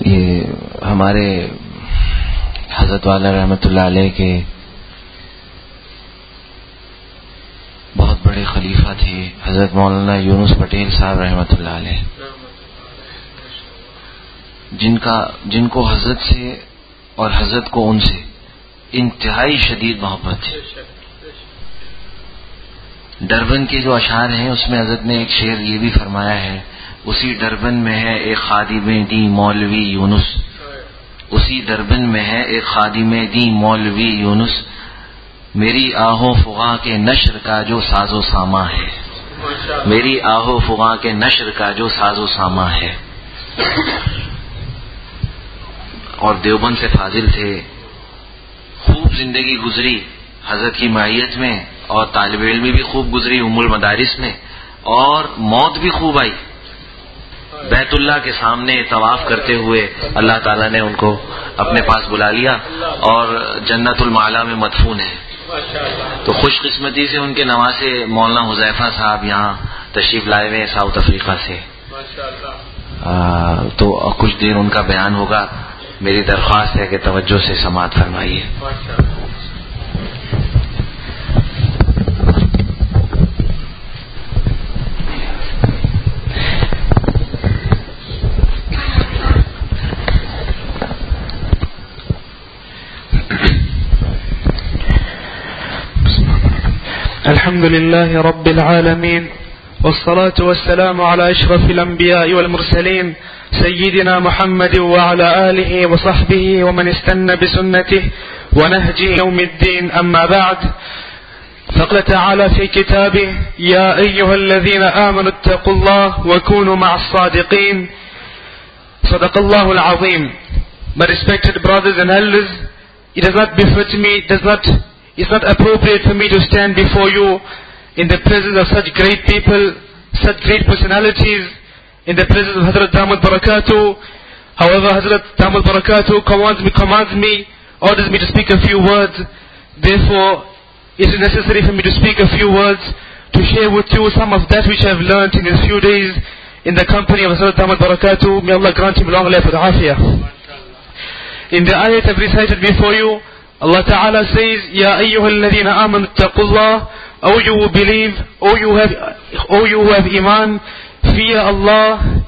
ये हमारे हजरत वाला रहमतुल्लाह अलैह के बहुत बड़े खलीफा थे हजरत मौलाना यूनुस पटेल साहब रहमतुल्लाह अलैह, जिनको हजरत से और हजरत को उनसे इंतहाई शदीद मोहब्बत थी। डरबन के जो अशार हैं उसमें हजरत ने एक शेर ये भी फरमाया है, उसी डरबन में है एक खादिमे दी मौलवी यूनुस, उसी डरबन में है एक खादिमे दी मौलवी यूनुस, मेरी आहो फुगा के नशर का जो साजो सामा है, मेरी आहो फुगा के नशर का जो साजो सामा है। और देवबंद से फाजिल थे, खूब जिंदगी गुजरी हजरत की मायत में और तालिब इल्म भी खूब गुजरी उम्मुल मदारिस में, और मौत भी खूब आई। बैतुल्लाह के सामने तवाफ करते हुए अल्लाह ताला ने उनको अपने पास बुला लिया और जन्नतुल माला में मदफून है। तो खुशकिस्मती से उनके नवासे मौलाना हुजैफा साहब यहाँ तशरीफ लाए हुए साउथ अफ्रीका से। तो कुछ देर उनका बयान होगा, मेरी दरख्वास्त है कि तवज्जो से समाअत फरमाइए। अल्हम्दुलिल्लाह रब्बिल आलमीन वस्सलातु वस्सलामु अला अशरफिल अंबिया'i वल मुरसलीन सय्यिदिना मुहम्मद व अला आलिहि व सहबिहि व मन इस्तन्ना बिसुन्नतिहि व नहजी यौमिद्दीन, अम्मा बअद। फ़क़ाल तआला फ़ी किताबिहि या अय्युहल्लज़ीना आमनु इत्तक़ुल्लाह व कूनू मअस-सादिक़ीन। सदक़ल्लाहुल अज़ीम। My respected brothers and elders, it does not befit me, it's not appropriate for me to stand before you in the presence of such great people, such great personalities, in the presence of Hazrat Damat Barakatuh. However, Hazrat Damat Barakatuh commands me, orders me to speak a few words. Therefore, it is necessary for me to speak a few words to share with you some of that which I have learnt in these few days in the company of Hazrat Damat Barakatuh. May Allah grant him long life and afiyah. In the ayat I have recited before you, Allah Ta'ala says, Ya ayyuhalladhina amanu ittaqullah, O you who believe, O you who have iman, fear Allah,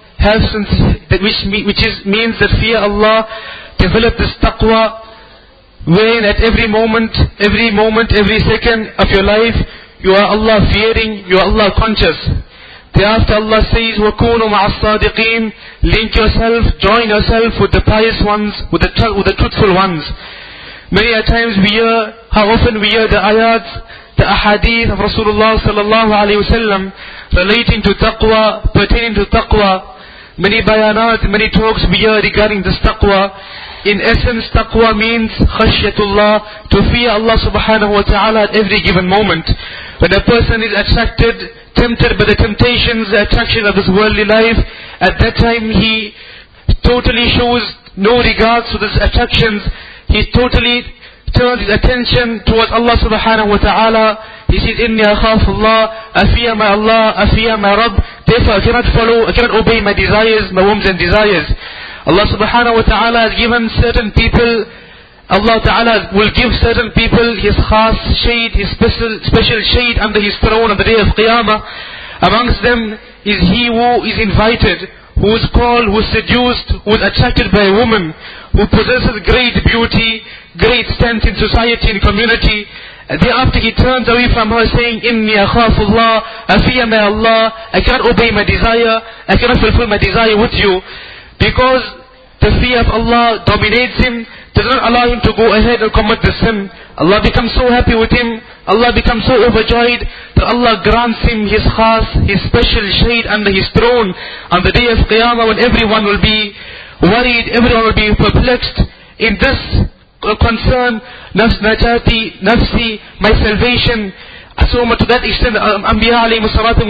which means that fear Allah, develop this taqwa, wherein at every moment, every second of your life, you are Allah fearing, you are Allah conscious. Thereafter Allah says, وَكُونُوا مَعَ الصَّادِقِينَ, link yourself, join yourself with the pious ones, with the truthful ones. Many a times how often we hear the ayat, the ahadith of Rasulullah sallallahu alayhi wasallam relating to taqwa, pertaining to taqwa. Many bayanat, many talks we hear regarding this taqwa. In essence, taqwa means khashyatullah, to fear Allah subhanahu wa ta'ala at every given moment. When a person is tempted by the temptations, the attraction of this worldly life, at that time he totally shows no regards to these attractions. He totally turns his attention towards Allah subhanahu wa ta'ala. He says, Inni akhafullah, afiya my Allah, afiya my Rabb. Therefore I cannot obey my desires, my whims and desires. Allah subhanahu wa ta'ala has given certain people, Allah ta'ala will give certain people His khas shade, His special shade under His throne on the day of Qiyamah. Amongst them is he who is invited, who is called, who is seduced, who is attracted by a woman, who possesses great beauty, great strength in society and community. Thereafter he turns away from her saying, Inni akhafullah, afiya my Allah, I cannot obey my desire, I cannot fulfill my desire with you. Because the fear of Allah dominates him, does not allow him to go ahead and commit the sin. Allah becomes so happy with him, Allah becomes so overjoyed that Allah grants him His khas, His special shade under His throne on the day of Qiyamah, when everyone will be worried, everyone will be perplexed in this concern, nafs najati, nafsi, my salvation. So much to that extent, Anbiya alayhi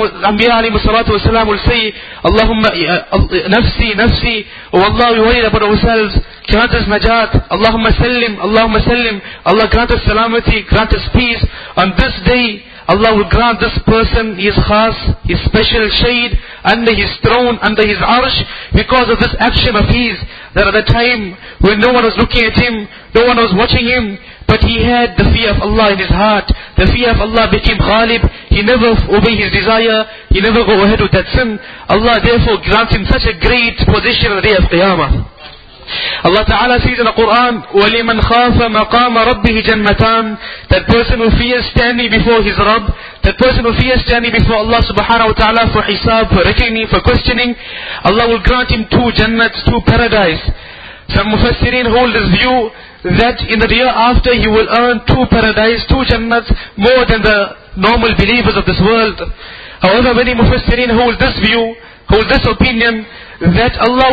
salatu wasalam will say, Allahumma nafsi, nafsi, oh Allah, we worried about ourselves, grant us najat, Allahumma sallim, Allah grant us salamati, grant us peace. On this day, Allah will grant this person his khas, his special shade under his throne, under his arsh, because of this action of his. That at the time when no one was looking at him, no one was watching him, but he had the fear of Allah in his heart. The fear of Allah became ghalib. He never obeyed his desire. He never go ahead with that sin. Allah therefore grants him such a great position on the day of Qiyamah. Allah Ta'ala says in the Quran, وَلِمَنْ خَافَ مَقَامَ رَبِّهِ جَنَّتَانِ. That person who fears standing before his Rabb, that person who fears standing before Allah Subhanahu Wa Ta'ala for hisab, for reckoning, for questioning, Allah will grant him 2 jannats, 2 paradise. Some Mufassirin hold this view that in the year after he will earn 2 paradise, 2 jannats, more than the normal believers of this world. However, many Mufassirin hold this view, hold this opinion, that Allah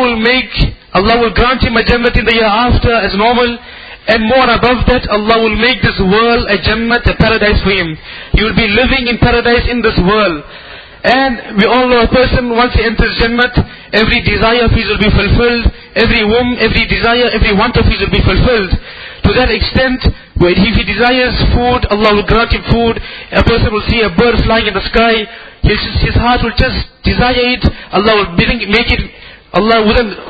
will grant him a jannat in the year after as normal, and more above that, Allah will make this world a jannat, a paradise for him. He will be living in paradise in this world. And we all know a person, once he enters jannat, every desire of his will be fulfilled, every whim, every desire, every want of his will be fulfilled. To that extent, if he desires food, Allah will grant him food. A person will see a bird flying in the sky, his heart will just desire it. Allah will make it. Allah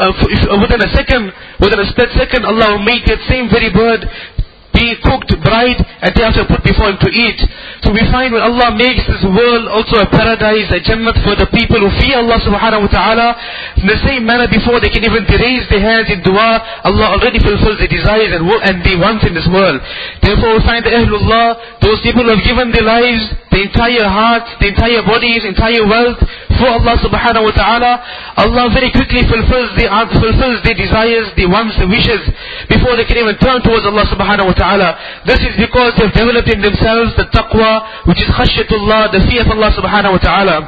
within a split second, Allah will make that same very bird be cooked, dried, and thereafter put before him to eat. So we find when Allah makes this world also a paradise, a jannat for the people who fear Allah Subhanahu Wa Ta'ala, in the same manner before they can even raise their hands in dua, Allah already fulfills their desires and their wants in this world. Therefore we find the Ahlullah, those people who have given their lives, the entire hearts, the entire bodies, entire wealth for Allah Subhanahu Wa Ta'ala, Allah very quickly fulfills their desires, their wants, their wishes, before they can even turn towards Allah Subhanahu Wa Ta'ala. This is because they have developed in themselves the taqwa, which is khashyatullah, the fear of Allah Subhanahu Wa Ta'ala.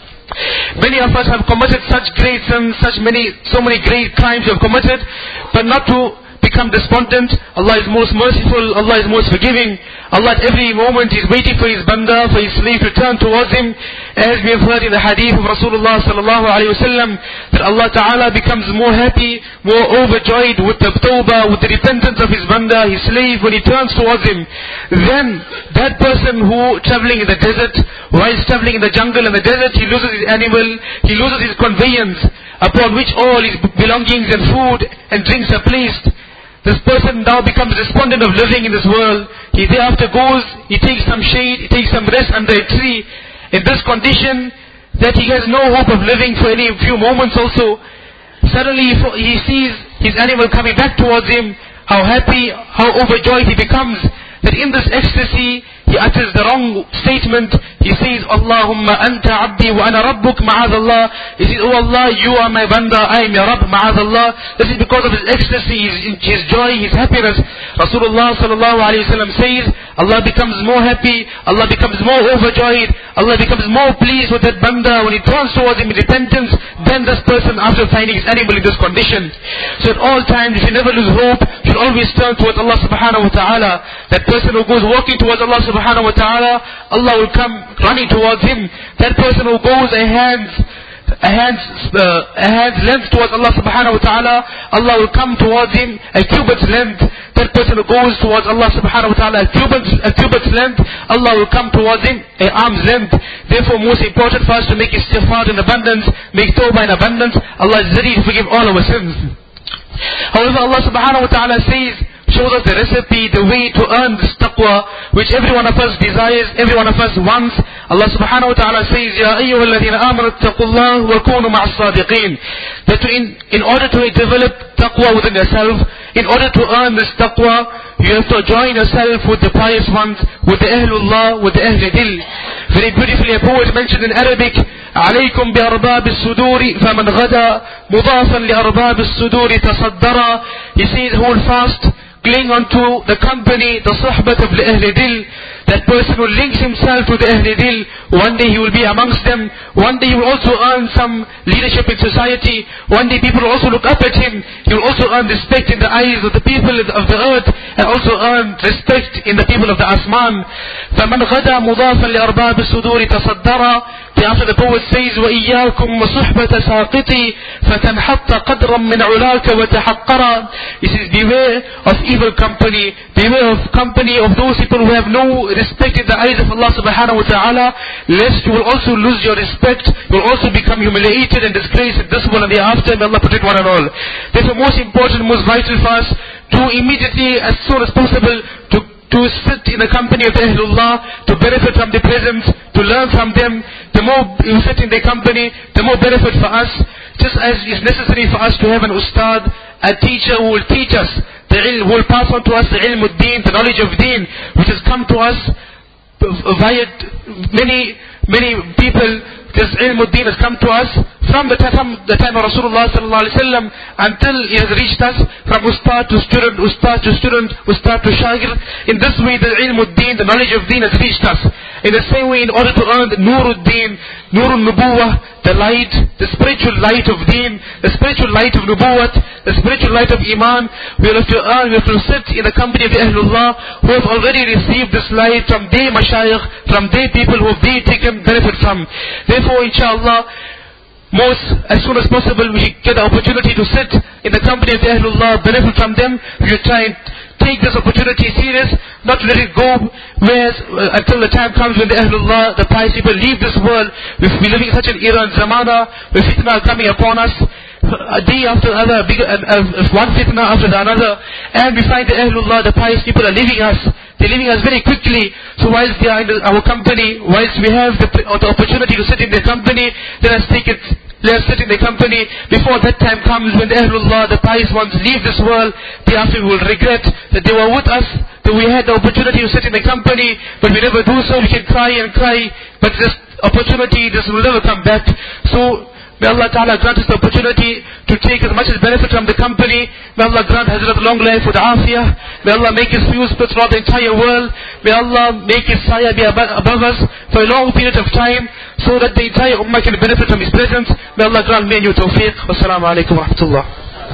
Many of us have committed such great sins, so many great crimes we have committed, but not to become despondent. Allah is most merciful, Allah is most forgiving. Allah at every moment is waiting for his banda, for his slave to turn towards him. As we have heard in the hadith of Rasulullah sallallahu alayhi wasallam, that Allah Ta'ala becomes more happy, more overjoyed with the tawbah, with the repentance of his banda, his slave, when he turns towards him. Then that person who traveling in the desert, while traveling in the jungle and the desert, he loses his animal, he loses his conveyance, upon which all his belongings and food and drinks are placed. This person now becomes despondent of living in this world. He thereafter goes, he takes some shade, he takes some rest under a tree. In this condition, that he has no hope of living for any few moments also. Suddenly he sees his animal coming back towards him. How happy, how overjoyed he becomes. That in this ecstasy, he utters the wrong statement. He says, Allahumma anta abdi wa ana rabbuk ma'adallah. He says, Oh Allah, you are my banda, I am your Rabb ma'adallah. This is because of his ecstasy, his joy, his happiness. Rasulullah sallallahu alayhi wa sallam says, Allah becomes more happy, Allah becomes more overjoyed, Allah becomes more pleased with that banda when he turns towards him in repentance than this person after finding his animal in this condition. So at all times, you should never lose hope, you should always turn towards Allah subhanahu wa ta'ala. That person who goes walking towards Allah subhanahu wa ta'ala, Allah will come running towards him. That person who goes a hand's length towards Allah subhanahu wa ta'ala, Allah will come towards him a cubit's length. That person who goes towards Allah subhanahu wa ta'ala a cubit's length, Allah will come towards him a arm's length. Therefore, most important for us to make istighfar in abundance, make tawbah in abundance. Allah is ready to forgive all our sins. However, Allah subhanahu wa ta'ala shows us the recipe, the way to earn this taqwa, which every one of us desires, every one of us wants. Allah subhanahu wa ta'ala says, Ya ayyuha alladhina amanu attaqullah wa kunu ma'as sadiqeen. That in order to develop taqwa within yourself, in order to earn this taqwa, you have to join yourself with the pious ones, with the Ahlullah, with the Ahl Dil. Very beautifully a poet mentioned in Arabic, عليكم بأرباب الصدور فمن غدا مضافا لأرباب الصدور تصدرا. He says, hold fast, cling onto the company, the suhbat of the Ahl Dil. That person who links himself to the Ahl Dil, one day he will be amongst them. One day he will also earn some leadership in society. One day people will also look up at him. He will also earn respect in the eyes of the people of the earth. and also earn respect in the people of the Asman. فَمَنْ غَدَى مُضَافًا لِأَرْبَابِ الصُّدُورِ تَصَدَّرًا. After the poet says, وَإِيَّاكُمْ وَصُحْبَةَ سَاقِطِي فَتَنْحَطَّ قَدْرًا مِنْ عُلَاكَ وَتَحَقَّرًا. He says, beware of evil company, beware of company of those people who have no respect in the eyes of Allah subhanahu wa ta'ala, lest you will also lose your respect, you will also become humiliated and disgraced in this world and the after. May Allah protect one and all. Therefore, most important, most vital for us to immediately, as soon as possible, to sit in the company of the Ahlullah, to benefit from the presence, to learn from them. The more you sit in their company, the more benefit for us. Just as is necessary for us to have an ustad, a teacher who will teach us, who will pass on to us the ilm ud-deen, the knowledge of deen, which has come to us via many people. This ilm ud-deen has come to us from the time of Rasulullah sallallahu alaihi wasallam until it has reached us, from ustad to student, ustad to student, ustad to shagir. In this way the ilm ud-deen, the knowledge of deen has reached us. In the same way, in order to earn the nur ud-deen, nur al-nubuwah, the light, the spiritual light of deen, the spiritual light of nubuwat, the spiritual light of iman, we have to earn, we have to sit in the company of the Ahlullah who have already received this light from their mashayikh, from their people who have they taken benefit from. Therefore, inshallah, as soon as possible we get the opportunity to sit in the company of the Ahlullah, benefit from them. We should try and take this opportunity serious, not to let it go until the time comes when the Ahlullah, the pious people, leave this world. We're living in such an era and zamana where fitna are coming upon us, a day after another, one fitna after another, and we find the Ahlullah, the pious people, are leaving us. They're leaving us very quickly. So whilst they are in our company, whilst we have the opportunity to sit in their company, let us sit in their company. Before that time comes when the Ahlullah, the pious ones, leave this world, thereafter we will regret that they were with us, that we had the opportunity to sit in their company, but we never do so. We can cry and cry, but this opportunity, this will never come back. So may Allah Ta'ala grant us the opportunity to take as much as benefit from the company. May Allah grant Hazrat long life with afiyah. May Allah make His views spread throughout the entire world. May Allah make His sayah be above us for a long period of time, so that the entire ummah can benefit from His presence. May Allah grant me and you tawfiq. Wassalamu alaikum wa rahmatullah.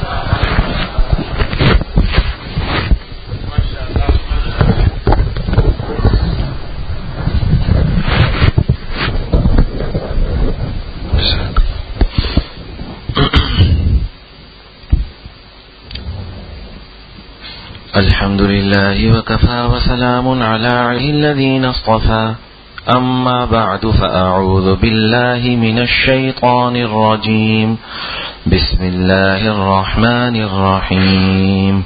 الحمد لله وكفى وسلام على عباده الذين اصطفى أما بعد فأعوذ بالله من الشيطان الرجيم بسم الله الرحمن الرحيم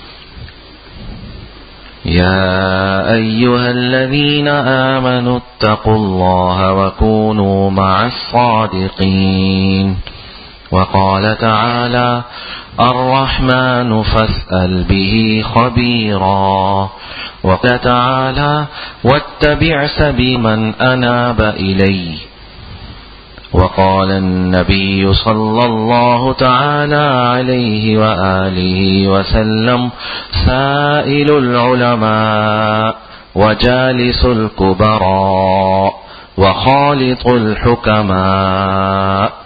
يا أيها الذين آمنوا اتقوا الله وكونوا مع الصادقين وقال تعالى الرحمن فاسأل به خبيرا وقال تعالى واتبع سبيل من أناب إلي وقال النبي صلى الله تعالى عليه وآله وسلم سائل العلماء وجالس الكبراء وخالط الحكماء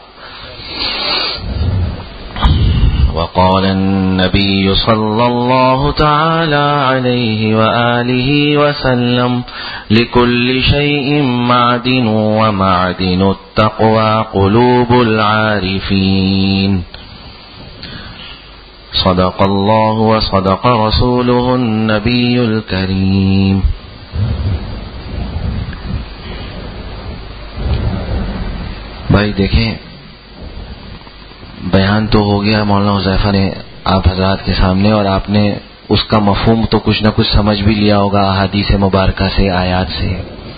وقال النبي صلى الله تعالى عليه وآله وسلم لكل شيء معدن ومعدن التقوى قلوب العارفين صدق الله وصدق رسوله النبي الكريم. بھائی دیکھیں، بیان تو ہو گیا مولانا حذیفہ نے آپ حضرات کے سامنے، اور آپ نے اس کا مفہوم تو کچھ نہ کچھ سمجھ بھی لیا ہوگا احادیث مبارکہ سے، آیات سے.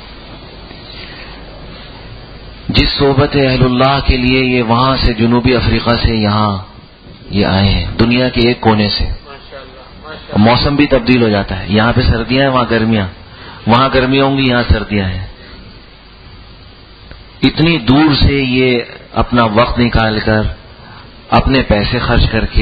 جس صحبت اہل اللہ کے لیے یہ وہاں سے جنوبی افریقہ سے یہاں یہ آئے ہیں، دنیا کے ایک کونے سے. موسم بھی تبدیل ہو جاتا ہے، یہاں پہ سردیاں ہیں، وہاں گرمیاں، وہاں گرمیاں ہوں گی، یہاں سردیاں ہیں. اتنی دور سے یہ اپنا وقت نکال کر، اپنے پیسے خرچ کر کے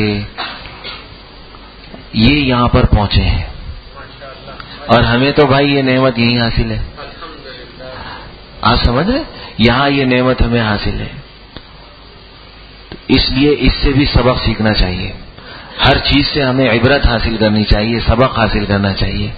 یہ یہاں پر پہنچے ہیں، اور ہمیں تو بھائی یہ نعمت یہی حاصل ہے. آپ سمجھ رہے؟ یہاں یہ نعمت ہمیں حاصل ہے، اس لیے اس سے بھی سبق سیکھنا چاہیے. ہر چیز سے ہمیں عبرت حاصل کرنی چاہیے، سبق حاصل کرنا چاہیے.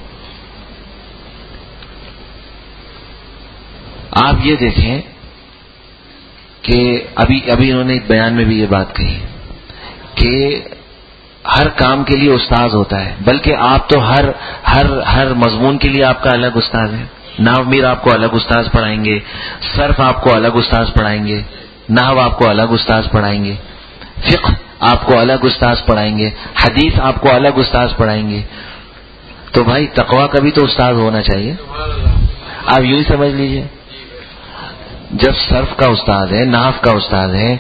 آپ یہ دیکھیں کہ ابھی انہوں نے ایک بیان میں بھی یہ بات کہی کہ ہر کام کے لیے استاذ ہوتا ہے، بلکہ آپ تو ہر مضمون کے لیے آپ کا الگ استاذ ہے. نحو میر آپ کو الگ استاذ پڑھائیں گے، صرف آپ کو الگ استاذ پڑھائیں گے، نحو آپ کو الگ استاذ پڑھائیں گے، فقہ آپ کو الگ استاذ پڑھائیں گے، حدیث آپ کو الگ استاذ پڑھائیں گے. تو بھائی تقویٰ کا بھی تو استاذ ہونا چاہیے. آپ یوں ہی سمجھ لیجئے، جب صرف کا استاد ہے، نحو کا استاد ہے،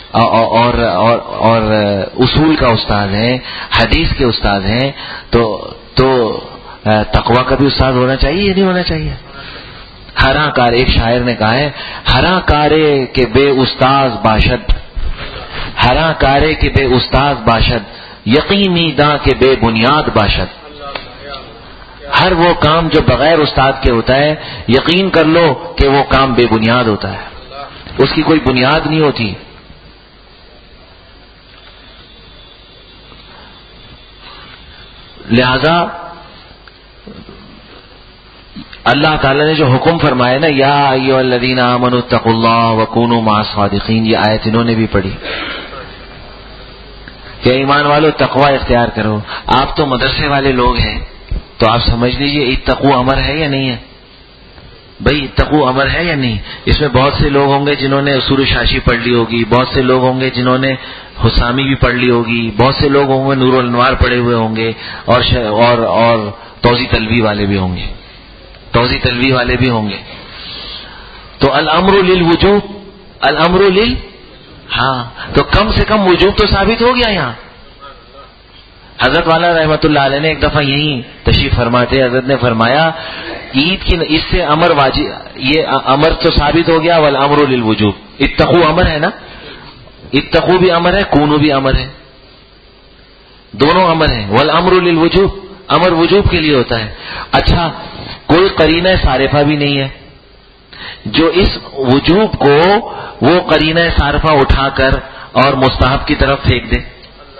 اور اصول کا استاد ہے، حدیث کے استاد ہیں، تو تقویٰ کا بھی استاد ہونا چاہیے یا نہیں ہونا چاہیے؟ ہراں کار، ایک شاعر نے کہا ہے، ہراں کارے کے بے استاذ باشد، ہراں کارے کے بے استاذ باشد، یقینی داں کے بے بنیاد باشد. ہر وہ کام جو بغیر استاد کے ہوتا ہے، یقین کر لو کہ وہ کام بے بنیاد ہوتا ہے، اس کی کوئی بنیاد نہیں ہوتی. لہذا اللہ تعالیٰ نے جو حکم فرمایا نا، یا ایھا الذین آمنوا اتقوا اللہ وکونوا مع الصادقین، یہ آیت انہوں نے بھی پڑھی کہ ایمان والو تقوی اختیار کرو. آپ تو مدرسے والے لوگ ہیں، تو آپ سمجھ لیجئے اتقوا امر ہے یا نہیں ہے؟ بھئی اتقوا امر ہے یا نہیں؟ اس میں بہت سے لوگ ہوں گے جنہوں نے اصول شاشی پڑھ لی ہوگی، بہت سے لوگ ہوں گے جنہوں نے حسامی بھی پڑھ لی ہوگی، بہت سے لوگ ہوں گے نور الانوار پڑھے ہوئے ہوں گے، اور توضیح تلوی والے بھی ہوں گے، توضیح تلوی والے بھی ہوں گے. تو الامر للوجوب، الامر ہاں، تو کم سے کم وجوب تو ثابت ہو گیا یہاں. حضرت والا رحمت اللہ علیہ نے ایک دفعہ یہیں تشریف فرماتے حضرت نے فرمایا، عید کی اس سے امر واجب، یہ امر تو ثابت ہو گیا، والامر للوجوب. اتقوا امر ہے نا، اتقوا بھی امر ہے، کونوا بھی امر ہے، دونوں امر ہیں. والامر للوجوب، امر وجوب کے لیے ہوتا ہے. اچھا، کوئی قرینہ صارفہ بھی نہیں ہے جو اس وجوب کو وہ قرینہ صارفہ اٹھا کر اور مستحب کی طرف پھینک دے.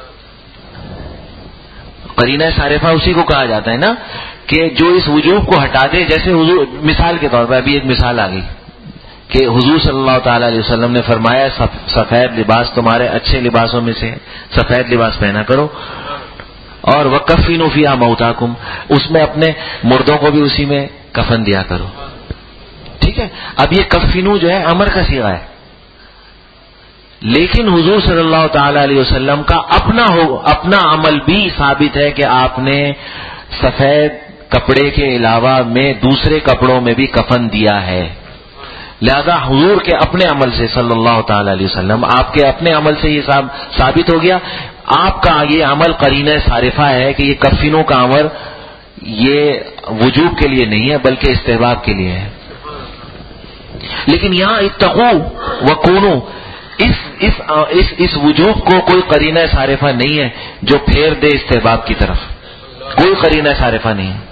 قرینہ صارفہ اسی کو کہا جاتا ہے نا کہ جو اس وجوب کو ہٹا دے. جیسے حضور، مثال کے طور پر ابھی ایک مثال آ گئی کہ حضور صلی اللہ تعالی علیہ وسلم نے فرمایا سفید لباس تمہارے اچھے لباسوں میں سے، سفید لباس پہنا کرو، اور وَكَفِّنُوا فِيهَا مَوْتَاكُمْ، اس میں اپنے مردوں کو بھی اسی میں کفن دیا کرو. ٹھیک ہے، اب یہ کفنو جو ہے امر کا صیغہ ہے، لیکن حضور صلی اللہ تعالی علیہ وسلم کا اپنا عمل بھی ثابت ہے کہ آپ نے سفید کپڑے کے علاوہ میں دوسرے کپڑوں میں بھی کفن دیا ہے. لہذا حضور کے اپنے عمل سے صلی اللہ تعالی علیہ وسلم، آپ کے اپنے عمل سے یہ ثابت ہو گیا. آپ کا یہ عمل قرینہ صارفہ ہے کہ یہ کفنوں کا امر یہ وجوب کے لیے نہیں ہے بلکہ استحباب کے لیے ہے. لیکن یہاں اتقوا وکونوا، اس وجوب کو کوئی قرینہ صارفہ نہیں ہے جو پھیر دے استحباب کی طرف، کوئی قرینہ صارفہ نہیں ہے.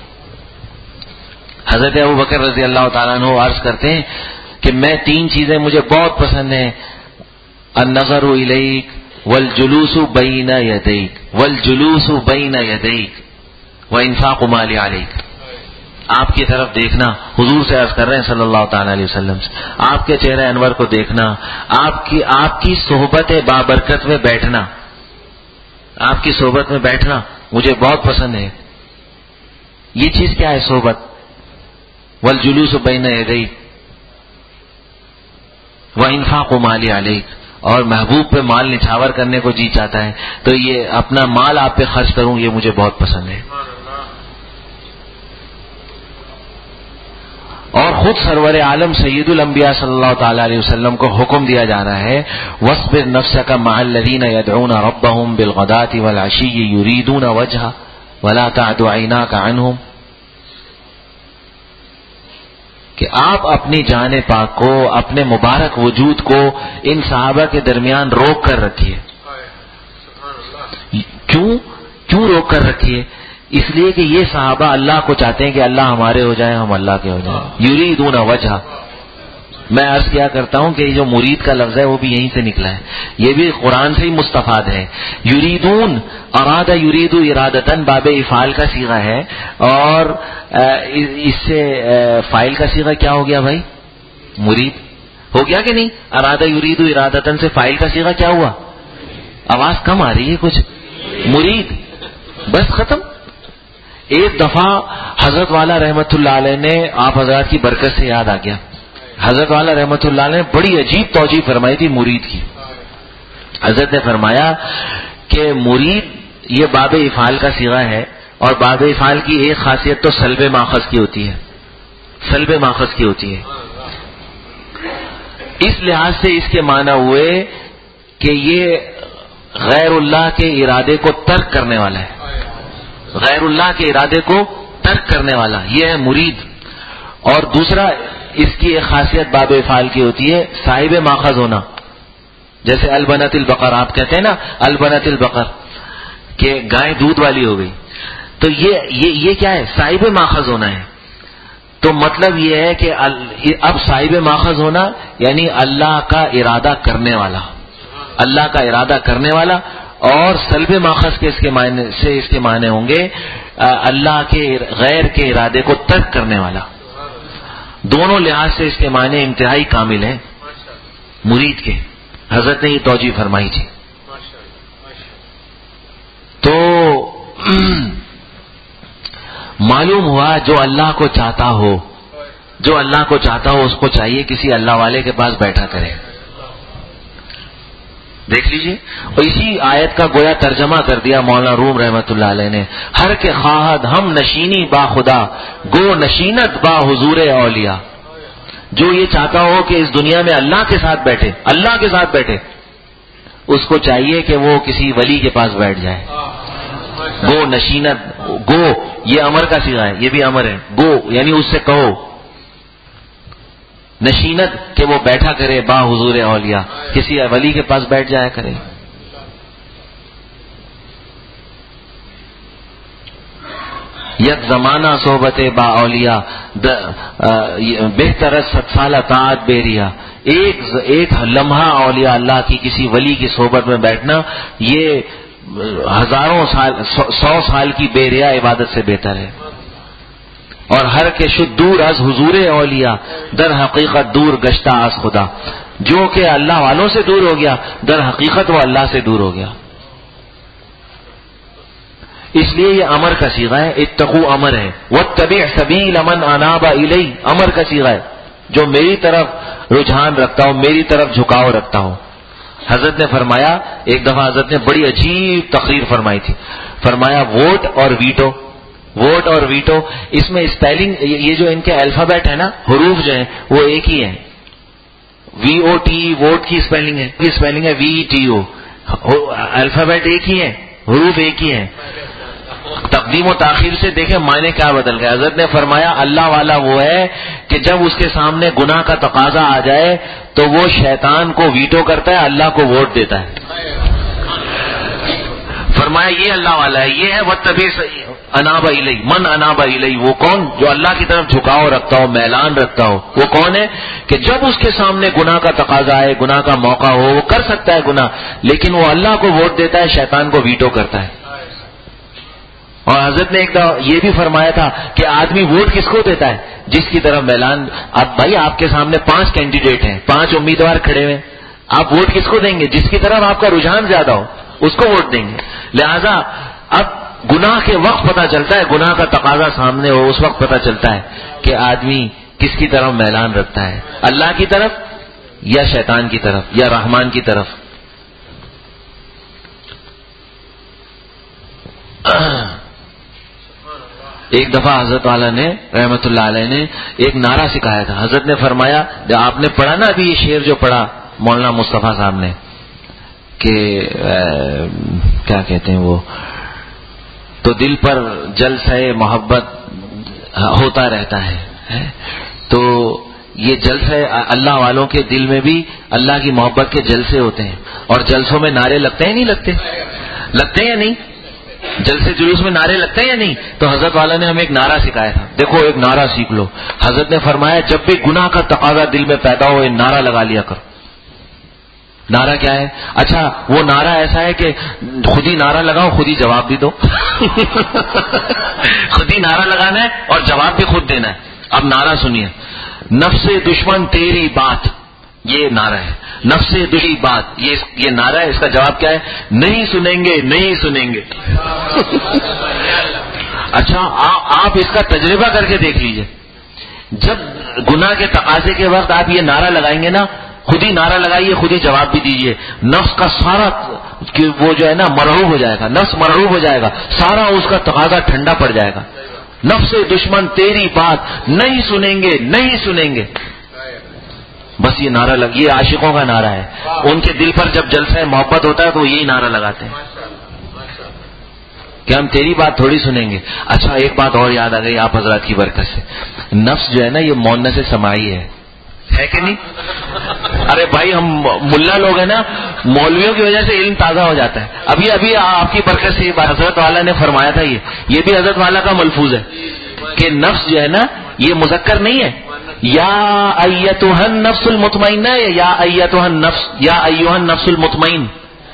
حضرت ابوبکر رضی اللہ تعالیٰ عنہ عرض کرتے ہیں کہ میں 3 چیزیں مجھے بہت پسند ہیں، النظر الیک والجلوس بین یدیک، والجلوس بین یدیک وانفاق مال علیک. آپ کی طرف دیکھنا، حضور سے عرض کر رہے ہیں صلی اللہ تعالی علیہ وسلم سے، آپ کے چہرے انور کو دیکھنا، آپ کی صحبت بابرکت میں بیٹھنا، آپ کی صحبت میں بیٹھنا مجھے بہت پسند ہے. یہ چیز کیا ہے؟ صحبت. والجلوس بین یدیک وانفاق مال علیک، اور محبوب پہ مال نچھاور کرنے کو جی چاہتا ہے تو یہ اپنا مال آپ پہ خرچ کروں، یہ مجھے بہت پسند ہے. اور خود سرور عالم سید الانبیاء صلی اللہ تعالی علیہ وسلم کو حکم دیا جا رہا ہے، وَاصْبِرْ نَفْسَكَ مَعَ الَّذِينَ يَدْعُونَ رَبَّهُمْ بِالْغَدَاةِ وَالْعَشِيِّ يُرِيدُونَ وَجْهَهُ وَلَا تَعْدُ عَيْنَاكَ عَنْهُمْ، کہ آپ اپنی جان پاک کو، اپنے مبارک وجود کو ان صحابہ کے درمیان روک کر رکھیے. کیوں روک کر رکھیے؟ اس لیے کہ یہ صحابہ اللہ کو چاہتے ہیں کہ اللہ ہمارے ہو جائیں، ہم اللہ کے ہو جائیں. یریدون وجہ، میں عرض کیا کرتا ہوں کہ جو مرید کا لفظ ہے وہ بھی یہیں سے نکلا ہے، یہ بھی قرآن سے ہی مستفاد ہے. یریدون، اراد یرید ارادتن باب افعال کا صیغہ ہے، اور اس سے فاعل کا صیغہ کیا ہو گیا بھائی؟ مرید ہو گیا کہ نہیں؟ اراد یرید ارادتن سے فاعل کا صیغہ کیا ہوا؟ آواز کم آ رہی ہے کچھ. مرید، بس ختم. ایک دفعہ حضرت والا رحمت اللہ علیہ نے آپ حضرات کی برکت سے یاد آ گیا، حضرت والا رحمت اللہ علیہ نے بڑی عجیب توجیہ فرمائی تھی مرید کی. حضرت نے فرمایا کہ مرید یہ باب افعال کا صیغہ ہے، اور باب افعال کی ایک خاصیت تو سلب ماخذ کی ہوتی ہے، سلب ماخذ کی ہوتی ہے. اس لحاظ سے اس کے معنی ہوئے کہ یہ غیر اللہ کے ارادے کو ترک کرنے والا ہے، غیر اللہ کے ارادے کو ترک کرنے والا یہ ہے مرید. اور دوسرا اس کی ایک خاصیت باب افعال کی ہوتی ہے صاحب ماخذ ہونا. جیسے البنت البقر، آپ کہتے ہیں نا البنت البقر، کہ گائے دودھ والی ہو گئی، تو یہ کیا ہے؟ صاحب ماخذ ہونا ہے. تو مطلب یہ ہے کہ اب صاحب ماخذ ہونا یعنی اللہ کا ارادہ کرنے والا، اللہ کا ارادہ کرنے والا. اور سلب ماخذ کے اس کے معنی ہوں گے اللہ کے غیر کے ارادے کو ترک کرنے والا. دونوں لحاظ سے اس کے معنی انتہائی کامل ہیں مرید کے. حضرت نے یہ توجیہ فرمائی تھی. تو معلوم ہوا جو اللہ کو چاہتا ہو، جو اللہ کو چاہتا ہو اس کو چاہیے کسی اللہ والے کے پاس بیٹھا کرے. دیکھ لیجئے، اور اسی آیت کا گویا ترجمہ کر دیا مولانا روم رحمت اللہ علیہ نے. ہر کے خواہد ہم نشینی با خدا، گو نشینت با حضور اولیاء. جو یہ چاہتا ہو کہ اس دنیا میں اللہ کے ساتھ بیٹھے، اللہ کے ساتھ بیٹھے، اس کو چاہیے کہ وہ کسی ولی کے پاس بیٹھ جائے. گو نشینت، گو یہ امر کا صیغہ ہے، یہ بھی امر ہے. گو یعنی اس سے کہو، نشینت کہ وہ بیٹھا کرے با حضور اولیاء، کسی ولی کے پاس بیٹھ جایا کرے. یک زمانہ صحبت با اولیاء بہتر ست سالہ طاعت بیریا. ایک لمحہ اولیاء اللہ کی کسی ولی کی صحبت میں بیٹھنا یہ ہزاروں سال، 100 سال کی بے ریا عبادت سے بہتر ہے. اور ہر کے شد دور از حضور اولیاء، در حقیقت دور گشتہ از خدا. جو کہ اللہ والوں سے دور ہو گیا در حقیقت وہ اللہ سے دور ہو گیا. اس لیے یہ امر کا صیغہ ہے. اتقو امر ہے، واتبع سبیل من اناب الی امر کا صیغہ ہے، جو میری طرف رجحان رکھتا ہو، میری طرف جھکاؤ رکھتا ہو. حضرت نے فرمایا، ایک دفعہ حضرت نے بڑی عجیب تقریر فرمائی تھی. فرمایا ووٹ اور ویٹو، ووٹ اور ویٹو، اس میں اسپیلنگ یہ جو ان کے الفابیٹ ہے نا، حروف جو ہیں وہ ایک ہی ہیں. وی او ٹی ووٹ کی اسپیلنگ ہے، کی اسپیلنگ ہے وی ٹی او. الفابیٹ ایک ہی ہے، حروف ایک ہی ہیں. تقدیم و تاخیر سے دیکھیں معنی کیا بدل گئے. حضرت نے فرمایا اللہ والا وہ ہے کہ جب اس کے سامنے گناہ کا تقاضا آ جائے تو وہ شیطان کو ویٹو کرتا ہے، اللہ کو ووٹ دیتا ہے. فرمایا یہ اللہ والا ہے. یہ ہے واتبع اناب الی من اناب الی، وہ کون جو اللہ کی طرف جھکاؤ رکھتا ہو، میلان رکھتا ہو. وہ کون ہے کہ جب اس کے سامنے گناہ کا تقاضا آئے، گناہ کا موقع ہو، وہ کر سکتا ہے گناہ، لیکن وہ اللہ کو ووٹ دیتا ہے، شیطان کو ویٹو کرتا ہے. اور حضرت نے ایک دفعہ یہ بھی فرمایا تھا کہ آدمی ووٹ کس کو دیتا ہے؟ جس کی طرف میلان. اب بھائی آپ کے سامنے 5 کینڈیڈیٹ ہیں، 5 امیدوار کھڑے ہوئے، آپ ووٹ کس کو دیں گے؟ جس کی طرف آپ کا رجحان زیادہ ہو اس کو ووٹ دیں گے. لہذا اب گناہ کے وقت پتہ چلتا ہے، گناہ کا تقاضا سامنے ہو اس وقت پتہ چلتا ہے کہ آدمی کس کی طرف میلان رکھتا ہے، اللہ کی طرف یا شیطان کی طرف یا رحمان کی طرف. ایک دفعہ حضرت والا نے رحمت اللہ علیہ نے ایک نعرہ سکھایا تھا. حضرت نے فرمایا، جب آپ نے پڑھا نا ابھی یہ شعر جو پڑھا مولانا مصطفیٰ صاحب نے کہ کیا کہتے ہیں وہ، تو دل پر جلسہ محبت ہوتا رہتا ہے. تو یہ جلسہ اللہ والوں کے دل میں بھی اللہ کی محبت کے جلسے ہوتے ہیں. اور جلسوں میں نعرے لگتے ہیں نہیں لگتے؟ لگتے ہیں یا نہیں؟ جلسے جلوس میں نعرے لگتے ہیں یا نہیں؟ تو حضرت والا نے ہمیں ایک نعرہ سکھایا تھا، دیکھو ایک نعرہ سیکھ لو. حضرت نے فرمایا جب بھی گناہ کا تقاضا دل میں پیدا ہو یہ نعرہ لگا لیا کرو. نعرہ کیا ہے؟ اچھا وہ نعرہ ایسا ہے کہ خود ہی نعرہ لگاؤ خود ہی جواب بھی دو. خود ہی نعرہ لگانا ہے اور جواب بھی خود دینا ہے. اب نعرہ سنیے، نفس دشمن تیری بات، یہ نعرہ ہے. نفس دشمن بات، یہ نعرہ ہے. اس کا جواب کیا ہے؟ نہیں سنیں گے نہیں سنیں گے. اچھا آپ اس کا تجربہ کر کے دیکھ لیجئے. جب گناہ کے تقاضے کے وقت آپ یہ نعرہ لگائیں گے نا، خود ہی نعرہ لگائیے خود ہی جواب بھی دیجئے، نفس کا سارا وہ جو ہے نا مرعوب ہو جائے گا. نفس مرعوب ہو جائے گا، سارا اس کا تقاضا ٹھنڈا پڑ جائے گا. نفس دشمن تیری بات نہیں سنیں گے نہیں سنیں گے. بس یہ نعرہ یہ عاشقوں کا نعرہ ہے. ان کے دل پر جب جلسہ محبت ہوتا ہے تو یہی نعرہ لگاتے ہیں کہ ہم تیری بات تھوڑی سنیں گے. اچھا ایک بات اور یاد آ گئی آپ حضرات کی برکت سے. نفس جو ہے نا یہ مونس سمائی ہے کہ نہیں؟ ارے بھائی ہم ملا لوگ ہیں نا، مولویوں کی وجہ سے علم تازہ ہو جاتا ہے. ابھی آپ کی برکت سے حضرت والا نے فرمایا تھا، یہ بھی حضرت والا کا ملفوظ ہے کہ نفس جو ہے نا یہ مذکر نہیں ہے. یا ایتھا النفس المطمئنہ یا ایتھا النفس یا ایھا النفس المطمئن،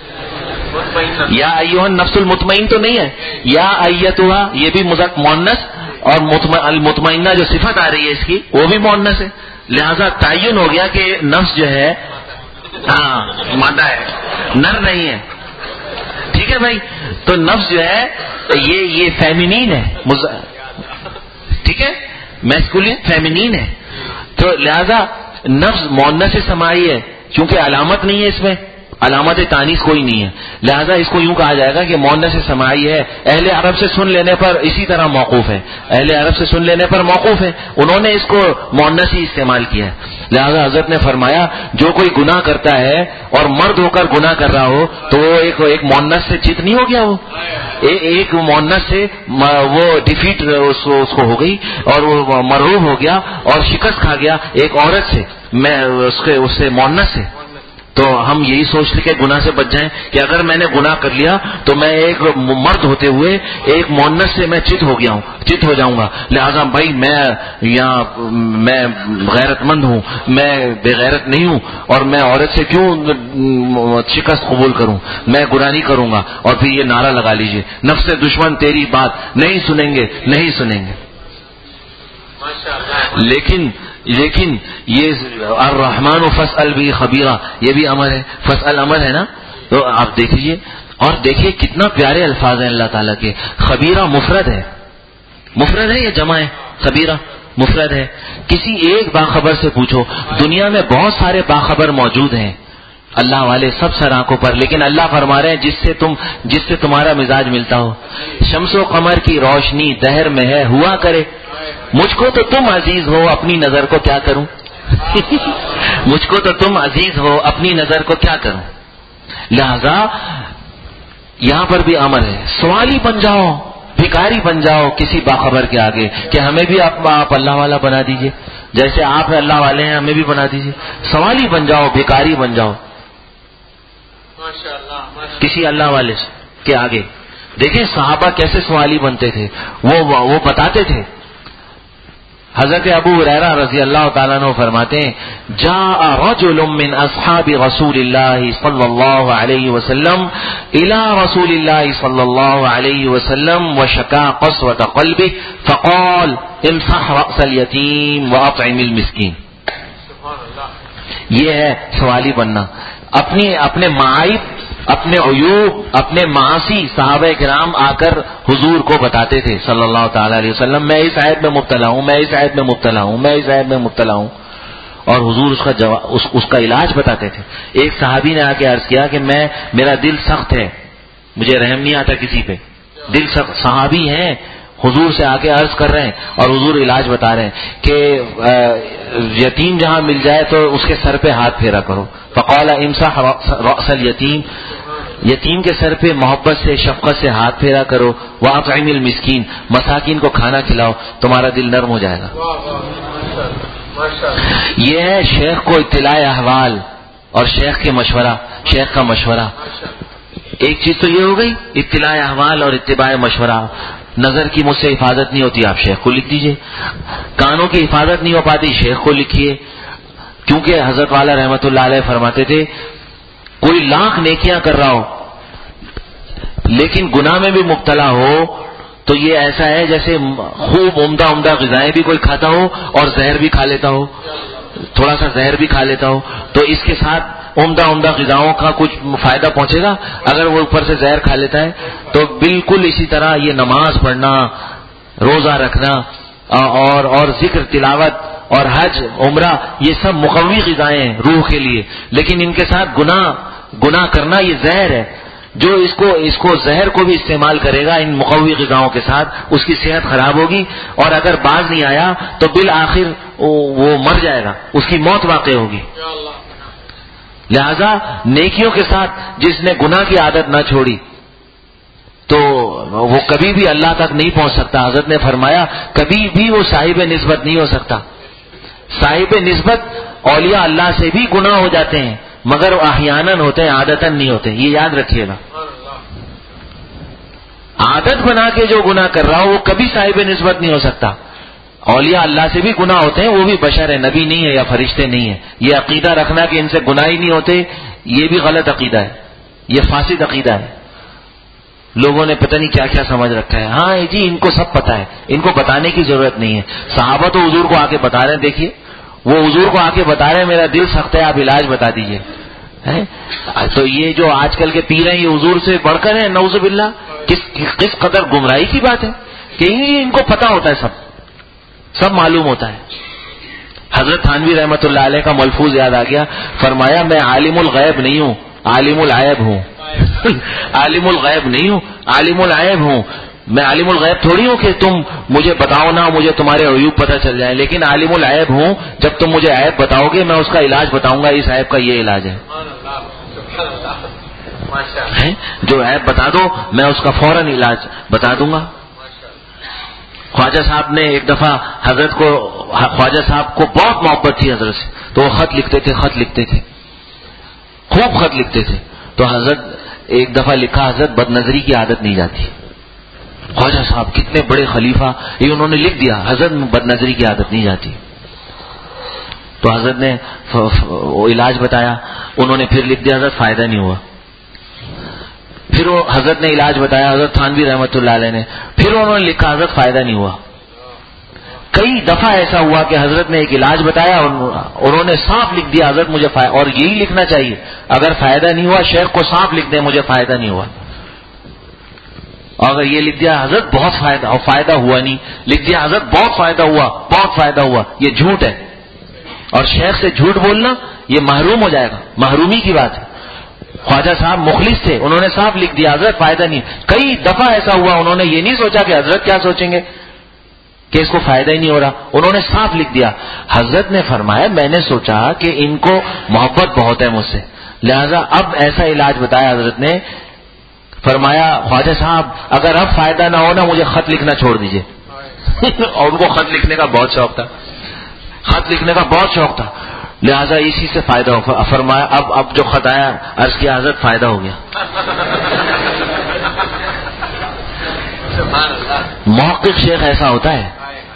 یا ایھا النفس المطمئن تو نہیں ہے. یا ایتھا یہ بھی مؤنث اور المطمئنہ جو صفت آ رہی ہے اس کی وہ بھی مؤنث ہے. لہذا تعین ہو گیا کہ نفس جو ہے ہاں مادہ ہے، نر نہیں ہے. ٹھیک ہے بھائی؟ تو نفس جو ہے یہ فیمینین ہے، ٹھیک ہے، میسکولین فیمینین ہے. تو لہذا نفس مؤنث سمائی ہے کیونکہ علامت نہیں ہے، اس میں علامت تانیث کوئی نہیں ہے. لہذا اس کو یوں کہا جائے گا کہ مؤنث سمائی ہے. اہل عرب سے سن لینے پر اسی طرح موقوف ہے، اہل عرب سے سن لینے پر موقوف ہے، انہوں نے اس کو مؤنث ہی استعمال کیا ہے. لہذا حضرت نے فرمایا جو کوئی گناہ کرتا ہے اور مرد ہو کر گناہ کر رہا ہو تو وہ ایک مؤنث سے چت نہیں ہو گیا، وہ ایک مؤنث سے وہ ڈیفیٹ اس کو ہو گئی اور وہ مرعوب ہو گیا اور شکست کھا گیا ایک عورت سے، میں اس سے مؤنث سے. تو ہم یہی سوچ لے کے گناہ سے بچ جائیں کہ اگر میں نے گناہ کر لیا تو میں ایک مرد ہوتے ہوئے ایک مؤنث سے میں چت ہو جاؤں گا. لہذا بھائی میں غیرت مند ہوں، میں بے غیرت نہیں ہوں اور میں عورت سے کیوں شکست قبول کروں، میں گناہ نہیں کروں گا. اور پھر یہ نعرہ لگا لیجئے، نفس دشمن تیری بات نہیں سنیں گے نہیں سنیں گے. لیکن یہ الرحمن فاسأل بھی خبیرہ یہ بھی امر ہے، فاسأل امر ہے نا. تو آپ دیکھ لیجیے اور دیکھیے کتنا پیارے الفاظ ہیں اللہ تعالیٰ کے. خبیرہ مفرد ہے یا جمع ہے؟ خبیرہ مفرد ہے. کسی ایک باخبر سے پوچھو، دنیا میں بہت سارے باخبر موجود ہیں اللہ والے سب سر آنکھوں پر، لیکن اللہ فرما رہے ہیں جس سے تمہارا مزاج ملتا ہو. شمس و قمر کی روشنی دہر میں ہے ہوا کرے، مجھ کو تو تم عزیز ہو اپنی نظر کو کیا کروں. مجھ کو تو تم عزیز ہو اپنی نظر کو کیا کروں. لہذا یہاں پر بھی امر ہے، سوالی بن جاؤ، بھکاری بن جاؤ کسی باخبر کے آگے کہ ہمیں بھی آپ اللہ والا بنا دیجئے، جیسے آپ اللہ والے ہیں ہمیں بھی بنا دیجئے. سوالی بن جاؤ، بھکاری بن جاؤ کسی اللہ والے کے آگے. دیکھیں صحابہ کیسے سوالی بنتے تھے، وہ بتاتے تھے. حضرت ابو ہریرہ رضی اللہ تعالیٰ عنہ فرماتے ہیں جاء رجل من اصحاب رسول اللہ صلی اللہ علیہ وسلم الى رسول اللہ صلی اللہ علیہ وسلم وشکا قسوة قلبه فقال امسح رأس اليتیم واطعم المسکین. یہ ہے سوالی بننا. اپنے معائب، اپنے عیوب، اپنے معاصی صحابہ کرام آ کر حضور کو بتاتے تھے صلی اللہ تعالی علیہ وسلم، میں اس عیب میں مبتلا ہوں، میں اس عیب میں مبتلا ہوں، میں اس عیب میں مبتلا ہوں. اور حضور اس کا علاج بتاتے تھے. ایک صحابی نے آ کے عرض کیا کہ میرا دل سخت ہے، مجھے رحم نہیں آتا کسی پہ، دل سخت. صحابی ہیں حضور سے آ کے عرض کر رہے ہیں اور حضور علاج بتا رہے ہیں کہ یتیم جہاں مل جائے تو اس کے سر پہ ہاتھ پھیرا کرو. فقال امسح رأس الیتیم، یتیم کے سر پہ محبت سے شفقت سے ہاتھ پھیرا کرو. واطعم المسکین، مساکین کو کھانا کھلاؤ، تمہارا دل نرم ہو جائے گا. یہ ہے شیخ کو اطلاع احوال اور شیخ کا مشورہ. ایک چیز تو یہ ہو گئی اطلاع احوال اور اتباع مشورہ. نظر کی مجھ سے حفاظت نہیں ہوتی، آپ شیخ کو لکھ دیجئے. کانوں کی حفاظت نہیں ہو پاتی، شیخ کو لکھیے. کیونکہ حضرت والا رحمت اللہ علیہ فرماتے تھے کوئی لاکھ نیکیاں کر رہا ہو لیکن گناہ میں بھی مبتلا ہو تو یہ ایسا ہے جیسے خوب عمدہ غذائیں بھی کوئی کھاتا ہو اور زہر بھی کھا لیتا ہو، تھوڑا سا زہر بھی کھا لیتا ہو. تو اس کے ساتھ عمدہ غذاؤں کا کچھ فائدہ پہنچے گا؟ اگر وہ اوپر سے زہر کھا لیتا ہے. تو بالکل اسی طرح یہ نماز پڑھنا، روزہ رکھنا اور ذکر، تلاوت اور حج، عمرہ، یہ سب مقوی غذائیں ہیں روح کے لیے، لیکن ان کے ساتھ گناہ کرنا یہ زہر ہے. جو اس کو زہر کو بھی استعمال کرے گا ان مقوی غذاؤں کے ساتھ، اس کی صحت خراب ہوگی اور اگر باز نہیں آیا تو بالآخر وہ مر جائے گا، اس کی موت واقع ہوگی. لہذا نیکیوں کے ساتھ جس نے گناہ کی عادت نہ چھوڑی تو وہ کبھی بھی اللہ تک نہیں پہنچ سکتا. حضرت نے فرمایا کبھی بھی وہ صاحب نسبت نہیں ہو سکتا. صاحب نسبت اولیاء اللہ سے بھی گناہ ہو جاتے ہیں مگر احیاناً ہوتے ہیں، عادتاً نہیں ہوتے. یہ یاد رکھیے گا. عادت بنا کے جو گناہ کر رہا ہو وہ کبھی صاحب نسبت نہیں ہو سکتا. اولیاء اللہ سے بھی گناہ ہوتے ہیں، وہ بھی بشر ہے، نبی نہیں ہے یا فرشتے نہیں ہیں. یہ عقیدہ رکھنا کہ ان سے گناہ ہی نہیں ہوتے یہ بھی غلط عقیدہ ہے، یہ فاسد عقیدہ ہے. لوگوں نے پتہ نہیں کیا کیا سمجھ رکھا ہے. ہاں جی ان کو سب پتہ ہے، ان کو بتانے کی ضرورت نہیں ہے. صحابہ تو حضور کو آ کے بتا رہے ہیں. دیکھیے وہ حضور کو آ کے بتا رہے ہیں میرا دل سخت ہے، آپ علاج بتا دیجئے. تو یہ جو آج کل کے پیر ہیں یہ حضور سے بڑھ کر ہیں، نعوذ باللہ. کس قدر گمراہی کی بات ہے کہ ان کو پتہ ہوتا ہے، سب معلوم ہوتا ہے. حضرت تھانوی رحمت اللہ علیہ کا ملفوظ یاد آ گیا. فرمایا میں عالم الغیب نہیں ہوں، عالم العیب ہوں. عالم الغیب نہیں ہوں، عالم العیب ہوں. میں عالم الغیب تھوڑی ہوں کہ تم مجھے بتاؤ نہ مجھے تمہارے عیوب پتہ چل جائیں، لیکن عالم العیب ہوں. جب تم مجھے عیب بتاؤ گے میں اس کا علاج بتاؤں گا، اس عیب کا یہ علاج ہے. جو عیب بتا دو میں اس کا فوراً علاج بتا دوں گا. خواجہ صاحب نے ایک دفعہ خواجہ صاحب کو بہت محبت تھی حضرت سے، تو وہ خط لکھتے تھے، خوب خط لکھتے تھے. تو حضرت ایک دفعہ لکھا حضرت بد نظری کی عادت نہیں جاتی. خواجہ صاحب کتنے بڑے خلیفہ، یہ انہوں نے لکھ دیا حضرت بد نظری کی عادت نہیں جاتی. تو حضرت نے وہ علاج بتایا، انہوں نے پھر لکھ دیا حضرت فائدہ نہیں ہوا. پھر وہ حضرت نے علاج بتایا، حضرت تھانوی رحمت اللہ علیہ نے، پھر انہوں نے لکھا حضرت فائدہ نہیں ہوا. کئی دفعہ ایسا ہوا کہ حضرت نے ایک علاج بتایا انہوں نے صاف لکھ دیا حضرت مجھے اور یہی لکھنا چاہیے، اگر فائدہ نہیں ہوا شیخ کو صاف لکھ دیں مجھے فائدہ نہیں ہوا. اور اگر یہ لکھ دیا حضرت بہت فائدہ اور فائدہ ہوا نہیں، لکھ دیا حضرت بہت فائدہ ہوا، یہ جھوٹ ہے. اور شیخ سے جھوٹ بولنا یہ محروم ہو جائے گا، محرومی کی بات ہے. خواجہ صاحب مخلص تھے، انہوں نے صاف لکھ دیا حضرت فائدہ نہیں. کئی دفعہ ایسا ہوا انہوں نے یہ نہیں سوچا کہ حضرت کیا سوچیں گے کہ اس کو فائدہ ہی نہیں ہو رہا، انہوں نے صاف لکھ دیا. حضرت نے فرمایا میں نے سوچا کہ ان کو محبت بہت ہے مجھ سے، لہذا اب ایسا علاج بتایا حضرت نے. فرمایا خواجہ صاحب اگر اب فائدہ نہ ہونا مجھے خط لکھنا چھوڑ دیجئے. اور ان کو خط لکھنے کا بہت شوق تھا، لہذا اسی سے فائدہ ہو. فرمایا اب جو خط آیا عرض کیا حضرت فائدہ ہو گیا. محقق شیخ ایسا ہوتا ہے.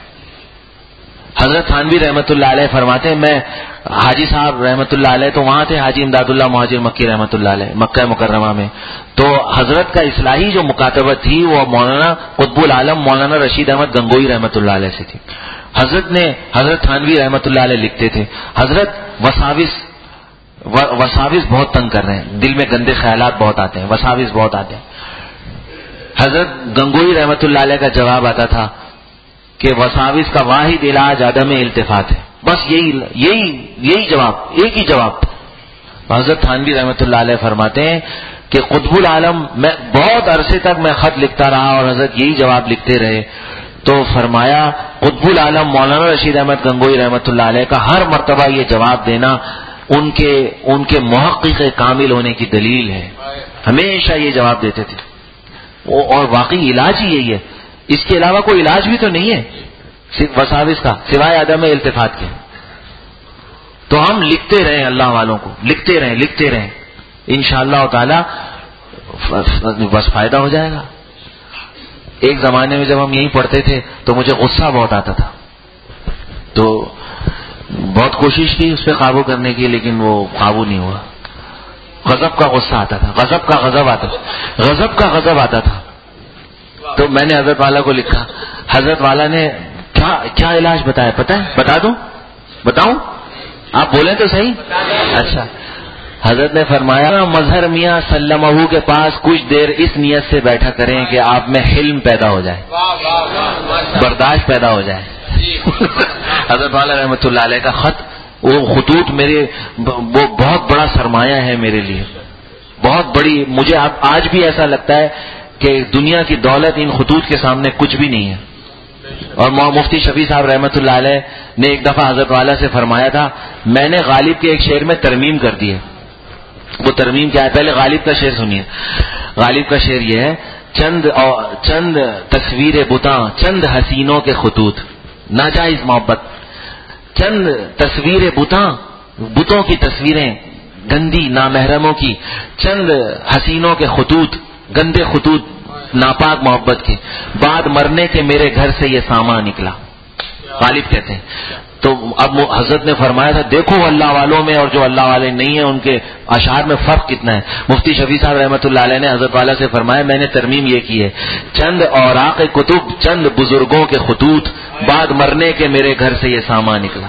حضرت تھانوی رحمت اللہ علیہ فرماتے ہیں میں حاجی صاحب رحمت اللہ علیہ تو وہاں تھے، حاجی امداد اللہ مہاجر مکی رحمت اللہ علیہ مکہ مکرمہ میں. تو حضرت کا اصلاحی جو مکاتبت تھی وہ مولانا قطب العالم مولانا رشید احمد گنگوئی رحمت اللہ علیہ سے تھی. حضرت تھانوی رحمت اللہ علیہ لکھتے تھے حضرت وساوس بہت تنگ کر رہے ہیں، دل میں گندے خیالات بہت آتے ہیں، وساوس بہت آتے ہیں. حضرت گنگوئی رحمت اللہ علیہ کا جواب آتا تھا کہ وساوس کا واحد علاج عدم التفات ہے، بس یہی جواب، ایک ہی جواب. حضرت تھانوی رحمت اللہ علیہ فرماتے ہیں کہ قطب العالم میں بہت عرصے تک میں خط لکھتا رہا اور حضرت یہی جواب لکھتے رہے. تو فرمایا قطب العالم مولانا رشید احمد گنگوئی رحمت اللہ علیہ کا ہر مرتبہ یہ جواب دینا ان کے محقق کامل ہونے کی دلیل ہے. ہمیشہ یہ جواب دیتے تھے اور واقعی علاج ہی یہی ہے، اس کے علاوہ کوئی علاج بھی تو نہیں ہے وساوس کا سوائے عدم التفات کے. تو ہم لکھتے رہیں، اللہ والوں کو لکھتے رہیں انشاءاللہ تعالی بس فائدہ ہو جائے گا. ایک زمانے میں جب ہم یہی پڑھتے تھے تو مجھے غصہ بہت آتا تھا, تو بہت کوشش کی اس پہ قابو کرنے کی, لیکن وہ قابو نہیں ہوا. غضب کا غصہ آتا تھا, غضب کا غضب آتا تھا, غضب کا غضب آتا تھا. تو میں نے حضرت والا کو لکھا, حضرت والا نے کیا علاج بتایا پتہ ہے؟ بتا دوں؟ بتاؤں؟ آپ بولیں تو صحیح. اچھا, حضرت نے فرمایا مظہر میاں سلمہ کے پاس کچھ دیر اس نیت سے بیٹھا کریں کہ آپ میں حلم پیدا ہو جائے, برداشت پیدا ہو جائے. حضرت والا رحمۃ اللہ علیہ کا خط, وہ خطوط میرے وہ بہت بڑا سرمایہ ہے میرے لیے, بہت بڑی. مجھے آج بھی ایسا لگتا ہے کہ دنیا کی دولت ان خطوط کے سامنے کچھ بھی نہیں ہے. اور مفتی شفیع صاحب رحمۃ اللہ علیہ نے ایک دفعہ حضرت والا سے فرمایا تھا, میں نے غالب کے ایک شعر میں ترمیم کر دی ہے. وہ ترمیم کیا ہے؟ پہلے غالب کا شعر سنیے. غالب کا شعر یہ ہے, چند تصویر بتاں, چند حسینوں کے خطوط, ناجائز محبت. چند تصویر بتاں, بتوں کی تصویریں گندی نامحرموں کی, چند حسینوں کے خطوط, گندے خطوط ناپاک محبت کے, بعد مرنے کے میرے گھر سے یہ سامان نکلا. غالب کہتے ہیں. تو اب حضرت نے فرمایا تھا دیکھو اللہ والوں میں اور جو اللہ والے نہیں ہیں ان کے اشعار میں فرق کتنا ہے. مفتی شفیع صاحب رحمۃ اللہ علیہ نے حضرت والا سے فرمایا میں نے ترمیم یہ کی ہے, چند اوراق کتب, چند بزرگوں کے خطوط, بعد مرنے کے میرے گھر سے یہ سامان نکلا.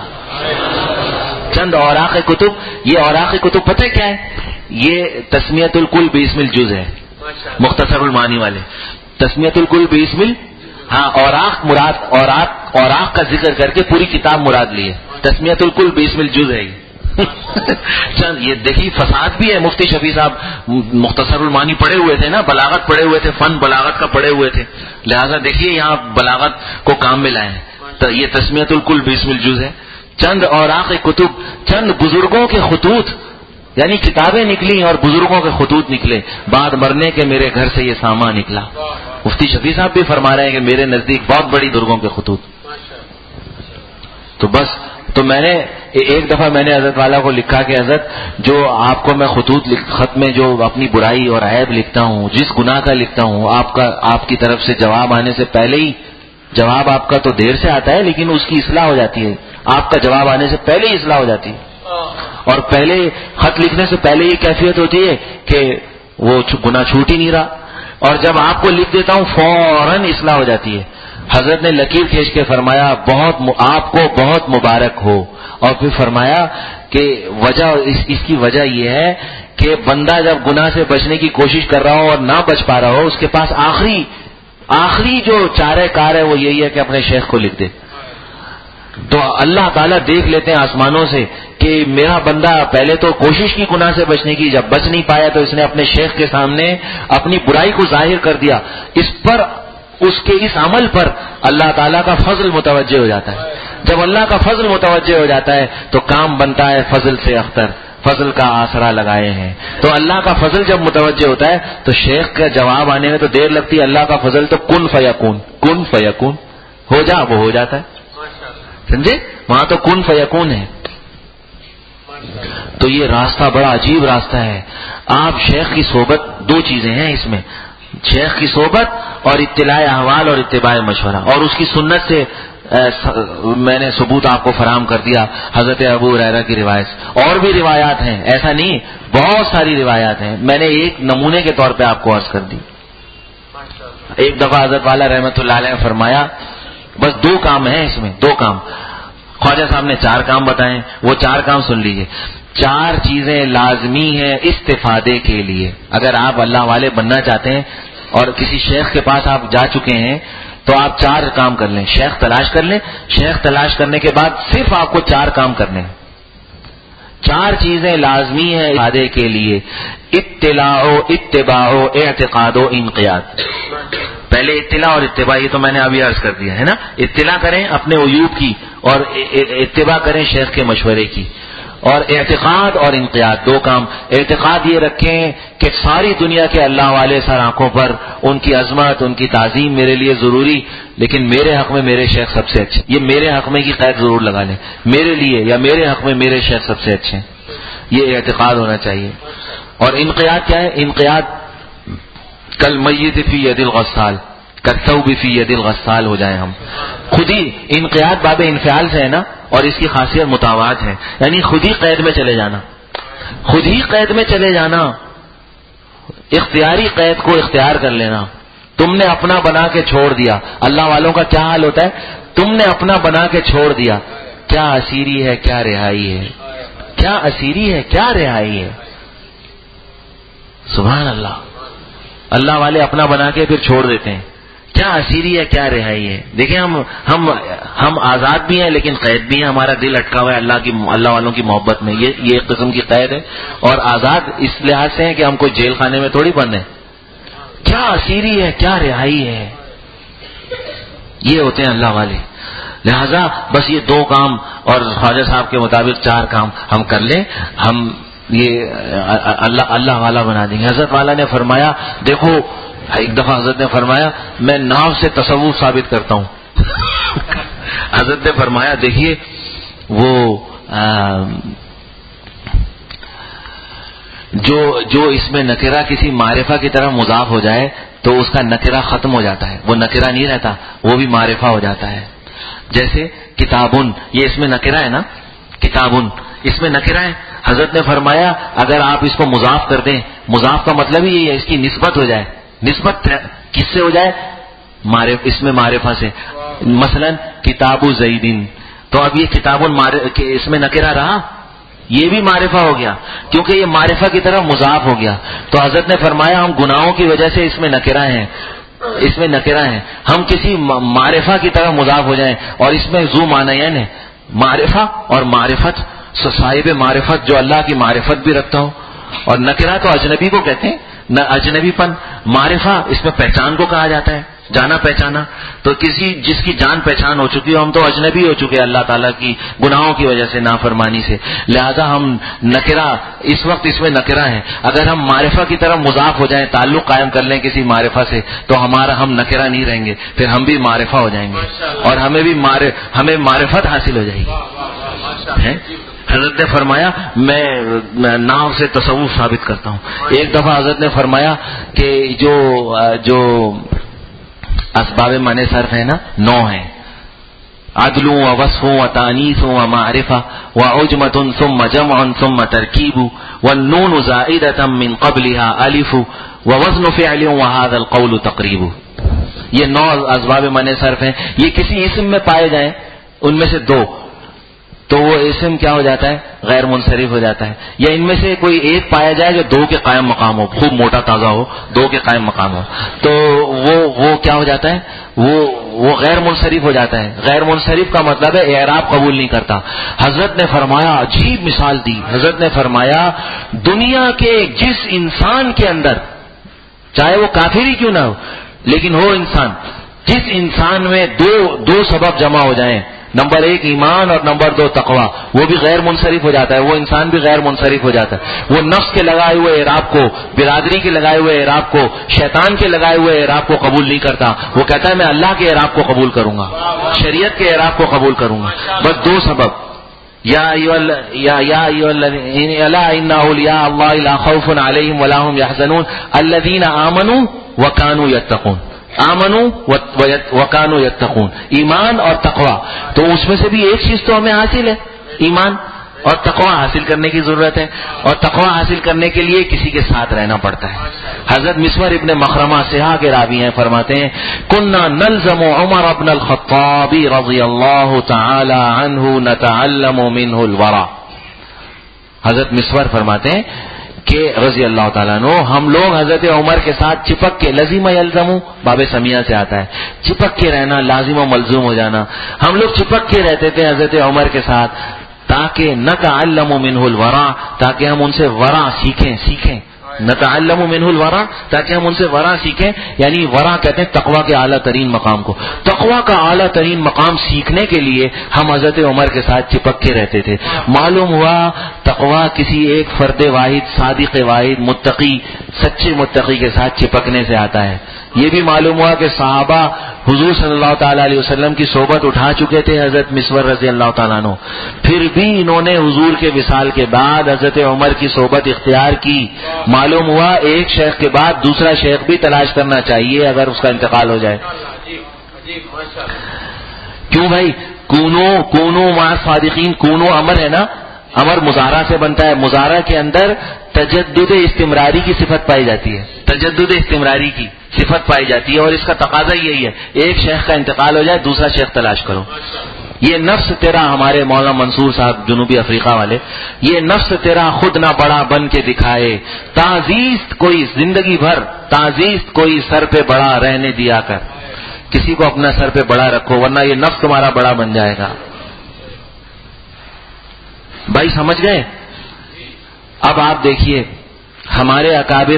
چند اوراق کتب, یہ اوراق کتب پتہ کیا ہے؟ یہ تسمیت الکل باسم الجز ہے, مختصر المعانی والے. تسمیت الکل باسم ال, ہاں اوراق مراد, اوراق کا ذکر کر کے پوری کتاب مراد لی ہے. تسمیت الکل باسم الجز ہے. چند یہ دیکھیے فساد بھی ہے. مفتی شفیع صاحب مختصر المعانی پڑھے ہوئے تھے نا, بلاغت پڑھے ہوئے تھے, فن بلاغت کا پڑھے ہوئے تھے, لہذا دیکھیے یہاں بلاغت کو کام میں لائے. تو یہ تسمیت الکل باسم الجز ہے. چند اوراق کتب, چند بزرگوں کے خطوط, یعنی کتابیں نکلی اور بزرگوں کے خطوط نکلے, بعد مرنے کے میرے گھر سے یہ سامان نکلا. مفتی شفیع صاحب بھی فرما رہے ہیں کہ میرے نزدیک بہت بڑی بزرگوں کے خطوط. تو بس, تو میں نے ایک دفعہ میں نے حضرت والا کو لکھا کہ حضرت جو آپ کو میں خط میں جو اپنی برائی اور عیب لکھتا ہوں, جس گناہ کا لکھتا ہوں, آپ کی طرف سے جواب آنے سے پہلے ہی, جواب آپ کا تو دیر سے آتا ہے لیکن اس کی اصلاح ہو جاتی ہے. آپ کا جواب آنے سے پہلے ہی اصلاح ہو جاتی ہے. اور پہلے خط لکھنے سے پہلے ہی کیفیت ہوتی ہے کہ وہ گناہ چھوٹ ہی نہیں رہا, اور جب آپ کو لکھ دیتا ہوں فوراً اصلاح ہو جاتی ہے. حضرت نے لکیر کھینچ کے فرمایا آپ کو بہت مبارک ہو, اور پھر فرمایا کہ وجہ اس کی وجہ یہ ہے کہ بندہ جب گناہ سے بچنے کی کوشش کر رہا ہو اور نہ بچ پا رہا ہو, اس کے پاس آخری جو چارہ کار ہے وہ یہی ہے کہ اپنے شیخ کو لکھ دے. تو اللہ تعالیٰ دیکھ لیتے ہیں آسمانوں سے کہ میرا بندہ پہلے تو کوشش کی گناہ سے بچنے کی, جب بچ نہیں پایا تو اس نے اپنے شیخ کے سامنے اپنی برائی کو ظاہر کر دیا. اس کے اس عمل پر اللہ تعالیٰ کا فضل متوجہ ہو جاتا ہے. جب اللہ کا فضل متوجہ ہو جاتا ہے تو کام بنتا ہے فضل سے اختر, فضل کا آسرا لگائے ہیں. تو اللہ کا فضل جب متوجہ ہوتا ہے تو شیخ کا جواب آنے میں تو دیر لگتی ہے. اللہ کا فضل تو کن فیکون ہو جا, وہ ہو جاتا ہے. سمجھے, وہاں تو کن فیکون ہے. تو یہ راستہ بڑا عجیب راستہ ہے. آپ شیخ کی صحبت, دو چیزیں ہیں اس میں, شیخ کی صحبت اور اطلاع احوال اور اتباع مشورہ, اور اس کی سنت سے میں نے ثبوت آپ کو فراہم کر دیا حضرت ابو ہریرہ کی روایت. اور بھی روایات ہیں, ایسا نہیں, بہت ساری روایات ہیں. میں نے ایک نمونے کے طور پہ آپ کو عرض کر دی. ایک دفعہ حضرت والا رحمۃ اللہ علیہ نے فرمایا بس 2 کام ہیں اس میں, 2 کام. خواجہ صاحب نے 4 کام بتائے, وہ 4 کام سن لیجئے. 4 چیزیں لازمی ہیں استفادے کے لیے. اگر آپ اللہ والے بننا چاہتے ہیں اور کسی شیخ کے پاس آپ جا چکے ہیں تو آپ 4 کام کر لیں. شیخ تلاش کر لیں. شیخ تلاش کرنے کے بعد صرف آپ کو 4 کام کرنے ہیں. 4 چیزیں لازمی ہیں استفادے کے لیے, اطلاع و اتباع و اعتقاد و انقیاد. پہلے اطلاع اور اتباع, یہ تو میں نے ابھی عرض کر دیا ہے نا. اطلاع کریں اپنے عیوب کی اور اتباع کریں شیخ کے مشورے کی. اور اعتقاد اور انقیاد, 2 کام. اعتقاد یہ رکھیں کہ ساری دنیا کے اللہ والے سر آنکھوں پر, ان کی عظمت, ان کی تعظیم میرے لیے ضروری, لیکن میرے حق میں میرے شیخ سب سے اچھے. یہ میرے حق میں کی قید ضرور لگا لیں, میرے لیے یا میرے حق میں میرے شیخ سب سے اچھے ہیں. یہ اعتقاد ہونا چاہیے. اور انقیاد کیا ہے؟ انقیاد کل میت فی ید الغسال، کالثوب فی ید الغسال ہو جائیں ہم. خود ہی انقیاد باب انفعال سے ہے نا، اور اس کی خاصیت متاوات ہے، یعنی خود ہی قید میں چلے جانا، خود ہی قید میں چلے جانا، اختیاری قید کو اختیار کر لینا. تم نے اپنا بنا کے چھوڑ دیا. اللہ والوں کا کیا حال ہوتا ہے؟ تم نے اپنا بنا کے چھوڑ دیا، کیا اسیری ہے کیا رہائی ہے، کیا اسیری ہے کیا رہائی ہے. سبحان اللہ. اللہ والے اپنا بنا کے پھر چھوڑ دیتے ہیں، کیا اسیری ہے کیا رہائی ہے. دیکھیں ہم آزاد بھی ہیں لیکن قید بھی ہیں. ہمارا دل اٹکا ہوا ہے اللہ والوں کی محبت میں. یہ ایک قسم کی قید ہے. اور آزاد اس لحاظ سے ہے کہ ہم کوئی جیل خانے میں تھوڑی بند ہیں. کیا اسیری ہے کیا رہائی ہے. یہ ہوتے ہیں اللہ والے. لہذا بس یہ 2 کام اور خواجہ صاحب کے مطابق 4 کام ہم کر لیں، ہم یہ اللہ والا بنا دیں گے. حضرت والا نے فرمایا، دیکھو ایک دفعہ حضرت نے فرمایا میں ناو سے تصوف ثابت کرتا ہوں. حضرت نے فرمایا دیکھیے وہ جو اس میں نکرہ کسی معرفہ کی طرف مضاف ہو جائے تو اس کا نکرہ ختم ہو جاتا ہے، وہ نکرہ نہیں رہتا، وہ بھی معرفہ ہو جاتا ہے. جیسے کتابن، یہ اس میں نکرہ ہے نا، کتابن اس میں نکرہ ہے. حضرت نے فرمایا اگر آپ اس کو مضاف کر دیں، مضاف کا مطلب ہی ہے اس کی نسبت ہو جائے. نسبت کس سے ہو جائے؟ اس میں معرفہ سے. مثلا کتاب زیدین، تو اب یہ کتابن اس میں نکرہ رہا، یہ بھی معرفہ ہو گیا کیونکہ یہ معرفہ کی طرف مضاف ہو گیا. تو حضرت نے فرمایا ہم گناہوں کی وجہ سے اس میں نکرہ ہیں، اس میں نکرہ ہیں. ہم کسی معرفہ کی طرف مضاف ہو جائیں اور اس میں ذو معنیین ہے، معرفہ اور معرفت. صاحب معرفت جو اللہ کی معرفت بھی رکھتا ہو. اور نکرہ تو اجنبی کو کہتے ہیں، نہ اجنبی پن. معرفہ اس میں پہچان کو کہا جاتا ہے، جانا پہچانا. تو جس کی جان پہچان ہو چکی ہو، ہم تو اجنبی ہو چکے اللہ تعالیٰ کی گناہوں کی وجہ سے، نافرمانی سے. لہذا ہم نکرہ اس وقت اس میں نکرہ ہیں. اگر ہم معرفہ کی طرف مضاف ہو جائیں، تعلق قائم کر لیں کسی معرفہ سے، تو ہم نکرہ نہیں رہیں گے، پھر ہم بھی معرفہ ہو جائیں گے اور ہمیں معرفت حاصل ہو جائے گی. حضرت نے فرمایا میں ناو سے تصوف ثابت کرتا ہوں. ایک دفعہ حضرت نے فرمایا کہ جو اسباب معنی صرف ہے نا، 9 ہیں. عدل و وصف و تانیث و معرفہ و عجمۃ ثم جمع ثم ترکیب والنون زائدۃ من قبلها الف ووزن فعل وهذا القول تقریب. یہ 9 اسباب معنی صرف ہیں. یہ کسی اسم میں پائے جائیں، ان میں سے 2، تو وہ اسم کیا ہو جاتا ہے؟ غیر منصرف ہو جاتا ہے. یا ان میں سے کوئی ایک پایا جائے جو 2 کے قائم مقام ہو، خوب موٹا تازہ ہو، 2 کے قائم مقام ہو، تو وہ کیا ہو جاتا ہے؟ وہ غیر منصرف ہو جاتا ہے. غیر منصرف کا مطلب ہے اعراب قبول نہیں کرتا. حضرت نے فرمایا، عجیب مثال دی. حضرت نے فرمایا دنیا کے جس انسان کے اندر، چاہے وہ کافر ہی کیوں نہ ہو لیکن ہو انسان، جس انسان میں دو سبب جمع ہو جائیں، نمبر 1 ایمان اور نمبر 2 تقوی، وہ بھی غیر منصرف ہو جاتا ہے. وہ انسان بھی غیر منصرف ہو جاتا ہے. وہ نفس کے لگائے ہوئے اعراب کو، برادری کے لگائے ہوئے اعراب کو، شیطان کے لگائے ہوئے اعراب کو قبول نہیں کرتا. وہ کہتا ہے میں اللہ کے اعراب کو قبول کروں گا، شریعت کے اعراب کو قبول کروں گا. بس 2 سبب. یا الا ان اولیاء اللہ لا خوف علیہم ولا هم يحزنون الذین آمنوا وكانوا يتقون. آمنوا وكانوا يتقون، ایمان اور تقوی. تو اس میں سے بھی ایک چیز تو ہمیں حاصل ہے، ایمان اور تقوی حاصل کرنے کی ضرورت ہے. اور تقوی حاصل کرنے کے لیے کسی کے ساتھ رہنا پڑتا ہے. حضرت مسور ابن مخرمہ صحاح کے راوی ہیں، فرماتے ہیں كنا نلزم عمر بن الخطاب رضی اللہ تعالی عنہ نتعلم منه الورع. حضرت مسور فرماتے ہیں کہ رضی اللہ تعالیٰ عنہ، ہم لوگ حضرت عمر کے ساتھ چپک کے، لزم یلزم باب سمیہ سے آتا ہے، چپک کے رہنا، لازم و ملزوم ہو جانا. ہم لوگ چپک کے رہتے تھے حضرت عمر کے ساتھ تاکہ نتعلم منہ الورع، تاکہ ہم ان سے ورع سیکھیں. نتعلم منہ الورع، تاکہ ہم ان سے ورع سیکھیں. یعنی ورع کہتے ہیں تقوی کے اعلیٰ ترین مقام کو. تقوی کا اعلیٰ ترین مقام سیکھنے کے لیے ہم حضرت عمر کے ساتھ چپک کے رہتے تھے. معلوم ہوا تقوی کسی ایک فرد واحد، صادق واحد، متقی، سچے متقی کے ساتھ چپکنے سے آتا ہے. یہ بھی معلوم ہوا کہ صحابہ حضور صلی اللہ تعالیٰ علیہ وسلم کی صحبت اٹھا چکے تھے حضرت مسور رضی اللہ تعالیٰ عنہ، پھر بھی انہوں نے حضور کے وصال کے بعد حضرت عمر کی صحبت اختیار کی. معلوم ہوا ایک شیخ کے بعد دوسرا شیخ بھی تلاش کرنا چاہیے اگر اس کا انتقال ہو جائے. کیوں بھائی؟ کونو مع صادقین، کونو امر ہے نا، امر مضارع سے بنتا ہے. مضارع کے اندر تجدد استمراری کی صفت پائی جاتی ہے، تجدد استمراری کی صفت پائی جاتی ہے، اور اس کا تقاضا یہی ہے ایک شیخ کا انتقال ہو جائے دوسرا شیخ تلاش کرو. یہ نفس تیرا، ہمارے مولانا منصور صاحب جنوبی افریقہ والے، یہ نفس تیرا خود نہ بڑا بن کے دکھائے، تعزیست کوئی زندگی بھر، تعزیست کوئی سر پہ بڑا رہنے دیا کر. کسی کو اپنا سر پہ بڑا رکھو ورنہ یہ نفس تمہارا بڑا بن جائے گا. بھائی سمجھ گئے؟ اب آپ دیکھیے ہمارے اکابر،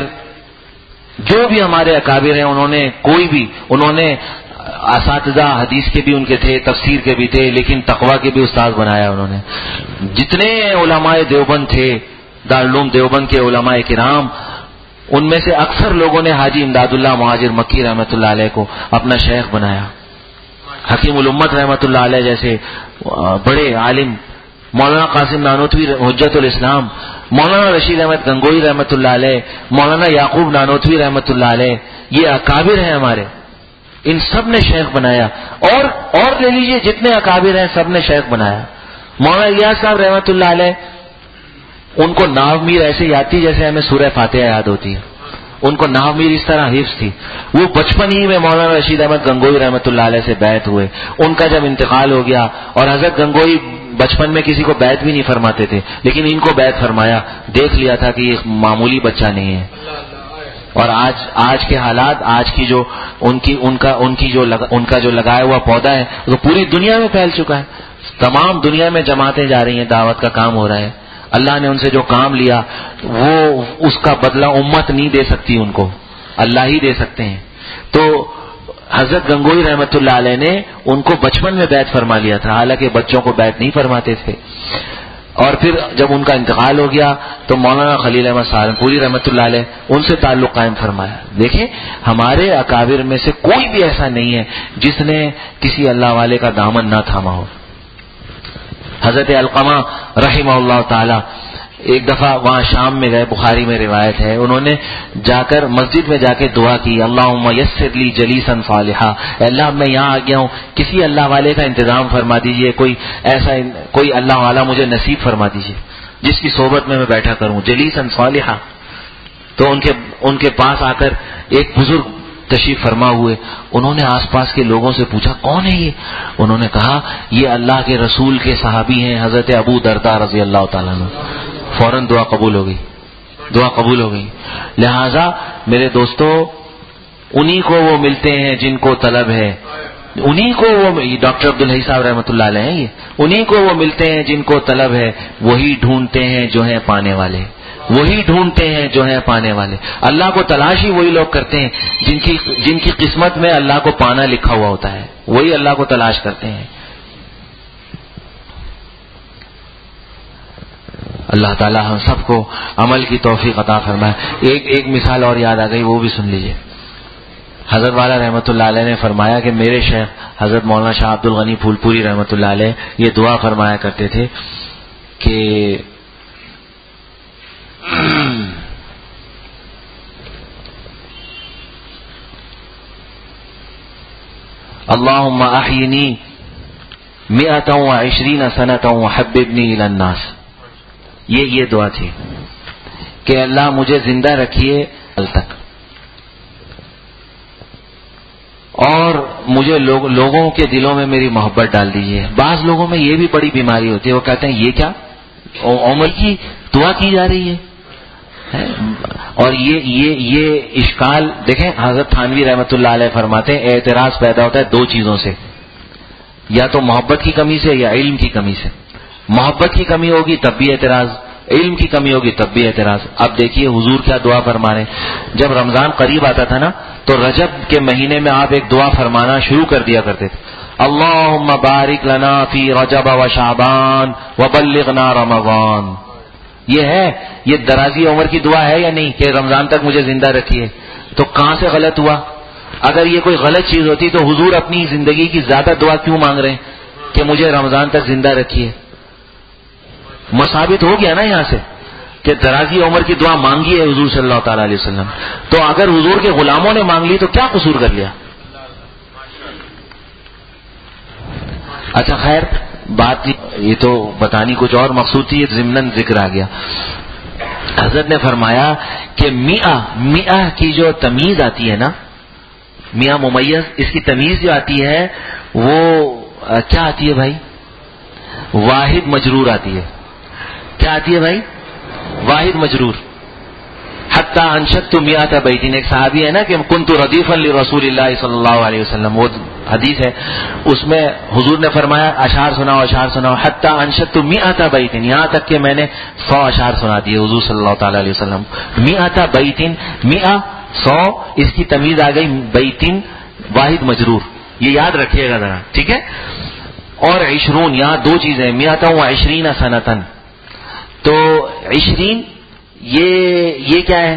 جو بھی ہمارے اکابر ہیں، انہوں نے اساتذہ حدیث کے بھی ان کے تھے، تفسیر کے بھی تھے، لیکن تقویٰ کے بھی استاد بنایا انہوں نے. جتنے علماء دیوبند تھے، دارالعلوم دیوبند کے علماء کرام، ان میں سے اکثر لوگوں نے حاجی امداد اللہ مہاجر مکی رحمۃ اللہ علیہ کو اپنا شیخ بنایا. حکیم الامت رحمۃ اللہ علیہ جیسے بڑے عالم، مولانا قاسم نانوتوی حجت الاسلام، مولانا رشید احمد گنگوئی رحمۃ اللہ علیہ، مولانا یعقوب نانوتوی رحمۃ اللہ علیہ، یہ اکابر ہیں ہمارے، ان سب نے شیخ بنایا. اور لے لیجئے جتنے اکابر ہیں سب نے شیخ بنایا. مولانا الیاس صاحب رحمۃ اللہ علیہ، ان کو ناو میر ایسے یاد تھی جیسے ہمیں سورہ فاتحہ یاد ہوتی ہے. ان کو ناو میر اس طرح حفظ تھی. وہ بچپن ہی میں مولانا رشید احمد گنگوئی رحمۃ اللہ علیہ سے بیعت ہوئے. ان کا جب انتقال ہو گیا، اور حضرت گنگوئی بچپن میں کسی کو بیعت بھی نہیں فرماتے تھے، لیکن ان کو بیعت فرمایا، دیکھ لیا تھا کہ یہ معمولی بچہ نہیں ہے. اور آج کے حالات، آج کی جو ان کا جو لگایا ہوا پودا ہے وہ پوری دنیا میں پھیل چکا ہے. تمام دنیا میں جماعتیں جا رہی ہیں، دعوت کا کام ہو رہا ہے. اللہ نے ان سے جو کام لیا وہ اس کا بدلہ امت نہیں دے سکتی، ان کو اللہ ہی دے سکتے ہیں. تو حضرت گنگوئی رحمۃ اللہ علیہ نے ان کو بچپن میں بیعت فرما لیا تھا، حالانکہ بچوں کو بیعت نہیں فرماتے تھے. اور پھر جب ان کا انتقال ہو گیا تو مولانا خلیل احمد سہارنپوری رحمۃ اللہ علیہ ان سے تعلق قائم فرمایا. دیکھیں ہمارے اکابر میں سے کوئی بھی ایسا نہیں ہے جس نے کسی اللہ والے کا دامن نہ تھاما ہو. حضرت علقمہ رحمہ اللہ تعالی ایک دفعہ وہاں شام میں گئے، بخاری میں روایت ہے، انہوں نے جا کر مسجد میں جا کے دعا کی، اللہم یسر لی جلیسا صالحا، اللہ میں یہاں آ گیا ہوں، کسی اللہ والے کا انتظام فرما دیجئے، کوئی اللہ والا مجھے نصیب فرما دیجئے جس کی صحبت میں بیٹھا کروں، جلیسا صالحا. تو ان کے پاس آ کر ایک بزرگ تشریف فرما ہوئے، انہوں نے آس پاس کے لوگوں سے پوچھا کون ہے یہ؟ انہوں نے کہا یہ اللہ کے رسول کے صحابی ہیں حضرت ابو درداء رضی اللہ تعالیٰ عنہ. فوراً دعا قبول ہو گئی. لہذا میرے دوستو، انہی کو وہ ملتے ہیں جن کو طلب ہے، انہی کو وہ، ڈاکٹر عبدالحی صاحب رحمۃ اللہ علیہ ہیں، یہ انہی کو وہ ملتے ہیں جن کو طلب ہے، وہی ڈھونڈتے ہیں جو ہیں پانے والے، وہی ڈھونڈتے ہیں جو ہیں پانے والے. اللہ کو تلاش ہی وہی لوگ کرتے ہیں جن کی قسمت میں اللہ کو پانا لکھا ہوا ہوتا ہے، وہی اللہ کو تلاش کرتے ہیں. اللہ تعالی ہم سب کو عمل کی توفیق عطا فرمائے. ایک مثال اور یاد آ گئی، وہ بھی سن لیجئے. حضرت والا رحمۃ اللہ علیہ نے فرمایا کہ میرے شیخ حضرت مولانا شاہ عبد الغنی پھول پوری رحمۃ اللہ علیہ یہ دعا فرمایا کرتے تھے کہ اللہم احینی 120 سنۃ وحببنی الی الناس. یہ دعا تھی کہ اللہ مجھے زندہ رکھیے کل تک، اور مجھے لوگوں کے دلوں میں میری محبت ڈال دیجیے. بعض لوگوں میں یہ بھی بڑی بیماری ہوتی ہے، وہ کہتے ہیں یہ کیا عمر کی دعا کی جا رہی ہے. اور یہ اشکال دیکھیں، حضرت تھانوی رحمۃ اللہ علیہ فرماتے ہیں اعتراض پیدا ہوتا ہے دو چیزوں سے، یا تو محبت کی کمی سے یا علم کی کمی سے. محبت کی کمی ہوگی تب بھی اعتراض، علم کی کمی ہوگی تب بھی اعتراض. اب دیکھیے حضور کیا دعا فرما رہے ہیں. جب رمضان قریب آتا تھا نا تو رجب کے مہینے میں آپ ایک دعا فرمانا شروع کر دیا کرتے تھے، اللہم بارک لنا فی رجب و شعبان وبلغنا رمضان. یہ درازی عمر کی دعا ہے یا نہیں کہ رمضان تک مجھے زندہ رکھیے؟ تو کہاں سے غلط ہوا؟ اگر یہ کوئی غلط چیز ہوتی تو حضور اپنی زندگی کی زیادہ دعا کیوں مانگ رہے ہیں کہ مجھے رمضان تک زندہ رکھیے؟ ثابت ہو گیا نا یہاں سے کہ درازی عمر کی دعا مانگی ہے حضور صلی اللہ تعالی علیہ وسلم. تو اگر حضور کے غلاموں نے مانگ لی تو کیا قصور کر لیا؟ اچھا خیر بات یہ تو بتانی کچھ اور مقصود تھی، ضمناً ذکر آ گیا. حضرت نے فرمایا کہ میاں کی جو تمیز آتی ہے نا، میاں ممیز، اس کی تمیز جو آتی ہے وہ کیا آتی ہے بھائی؟ واحد مجرور آتی ہے. کیا آتی ہے بھائی؟ واحد مجرور. حتی انشدت میات بیتین، ایک صحابی ہے نا کہ کنت ردیفا لرسول اللہ صلی اللہ علیہ وسلم، وہ حدیث ہے، اس میں حضور نے فرمایا اشعار سناؤ اشعار سناؤ. حتی انشدت میات بیتین، یہاں تک کہ میں نے 100 اشعار سنا دیے حضور صلی اللہ تعالی علیہ وسلم. میات بیتین، میاں 100، اس کی تمیز آ گئی بیتین واحد مجرور. یہ یاد رکھیے گا ذرا، ٹھیک ہے. اور 20، یہاں دو چیزیں، میات و 20 سنتن. تو 20 یہ کیا ہے؟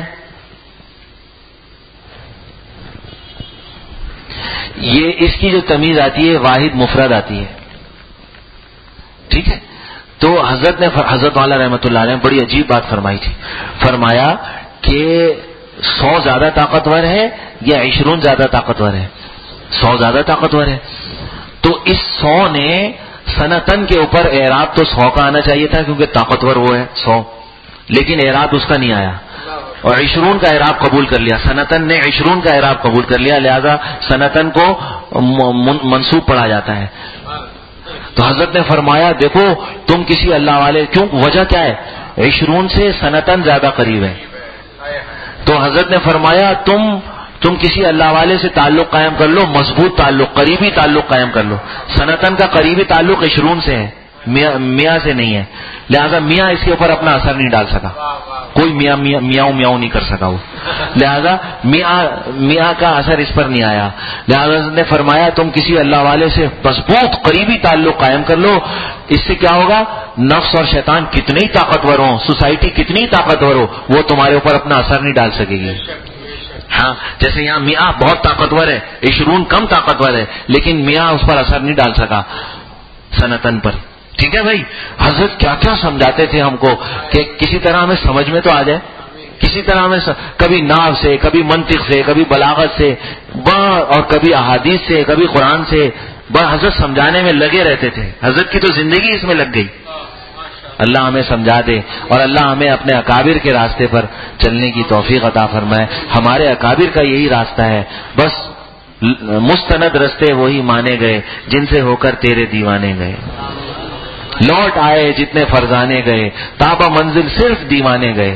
یہ اس کی جو تمیز آتی ہے واحد مفرد آتی ہے، ٹھیک ہے. تو حضرت والا رحمۃ اللہ علیہ بڑی عجیب بات فرمائی تھی. فرمایا کہ 100 زیادہ طاقتور ہے یا 20 زیادہ طاقتور ہے؟ 100 زیادہ طاقتور ہے. تو اس 100 نے سنتن کے اوپر اعراب تو 100 کا آنا چاہیے تھا کیونکہ طاقتور وہ ہے 100، لیکن اعراب اس کا نہیں آیا اور 20 کا اعراب قبول کر لیا. سنتن نے 20 کا اعراب قبول کر لیا، لہذا سنتن کو منصوب پڑھا جاتا ہے. تو حضرت نے فرمایا دیکھو تم کسی اللہ والے، کیوں وجہ کیا ہے؟ 20 سے سنتن زیادہ قریب ہے. تو حضرت نے فرمایا تم کسی اللہ والے سے تعلق قائم کر لو، مضبوط تعلق، قریبی تعلق قائم کر لو. سنتن کا قریبی تعلق 20 سے ہے، میاں سے نہیں ہے، لہذا میاں اس کے اوپر اپنا اثر نہیں ڈال سکا. کوئی میاں نہیں کر سکا وہ، لہذا میاں کا اثر اس پر نہیں آیا. لہذا نے فرمایا تم کسی اللہ والے سے مضبوط قریبی تعلق قائم کر لو. اس سے کیا ہوگا؟ نفس اور شیطان کتنی طاقتور ہوں، سوسائٹی کتنی طاقتور ہو، وہ تمہارے اوپر اپنا اثر نہیں ڈال سکے گی. ہاں جیسے یہاں میاں بہت طاقتور ہے، 20 کم طاقتور ہے، لیکن میاں اس پر اثر نہیں ڈال سکا سنتن پر. ٹھیک ہے بھائی. حضرت کیا کیا سمجھاتے تھے ہم کو کہ کسی طرح ہمیں سمجھ میں تو آ جائے، کسی طرح ہمیں کبھی ناو سے، کبھی منطق سے، کبھی بلاغت سے، اور کبھی احادیث سے، کبھی قرآن سے. حضرت سمجھانے میں لگے رہتے تھے. حضرت کی تو زندگی اس میں لگ گئی. اللہ ہمیں سمجھا دے اور اللہ ہمیں اپنے اکابر کے راستے پر چلنے کی توفیق عطا فرمائے. ہمارے اکابر کا یہی راستہ ہے، بس مستند رستے وہی مانے گئے جن سے ہو کر تیرے دیوانے گئے. لوٹ آئے جتنے فرزانے گئے، تابہ منزل صرف دیوانے گئے.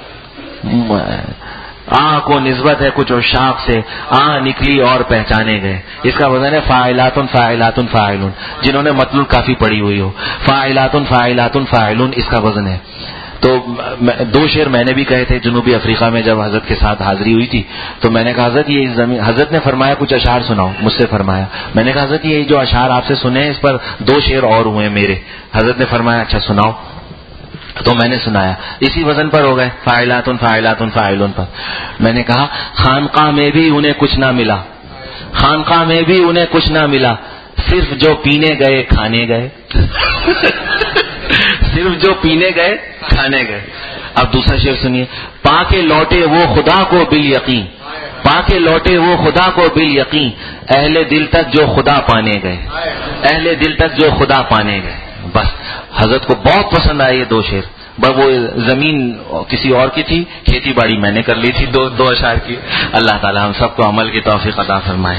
کو نسبت ہے کچھ عشاق سے، نکلی اور پہچانے گئے. اس کا وزن ہے فاعلاتن فاعلاتن فاعلون، جنہوں نے مطلوب کافی پڑھی ہوئی ہو. فاعلاتن فاعلاتن فاعلون اس کا وزن ہے. تو 2 شعر میں نے بھی کہے تھے جنوبی افریقہ میں جب حضرت کے ساتھ حاضری ہوئی تھی. تو میں نے کہا حضرت یہ زمین، حضرت نے فرمایا کچھ اشعار سناؤ، مجھ سے فرمایا. میں نے کہا حضرت یہ جو اشعار آپ سے سنے اس پر 2 شعر اور ہوئے میرے. حضرت نے فرمایا اچھا سناؤ. تو میں نے سنایا، اسی وزن پر ہو گئے، فاعلاتن فاعلاتن فاعلون پر. میں نے کہا خانقاہ میں بھی انہیں کچھ نہ ملا، خانقاہ میں بھی انہیں کچھ نہ ملا، صرف جو پینے گئے کھانے گئے. صرف جو پینے گئے کھانے گئے. اب دوسرا شعر سنیے. پا کے لوٹے وہ خدا کو بالیقین، پا کے لوٹے وہ خدا کو بالیقین، اہل دل تک جو خدا پانے گئے، اہل دل تک جو خدا پانے گئے. بس حضرت کو بہت پسند آئے یہ 2 شعر. وہ زمین کسی اور کی تھی، کھیتی باڑی میں نے کر لی تھی 2 اشعار کی. اللہ تعالی ہم سب کو عمل کی توفیق عطا فرمائے.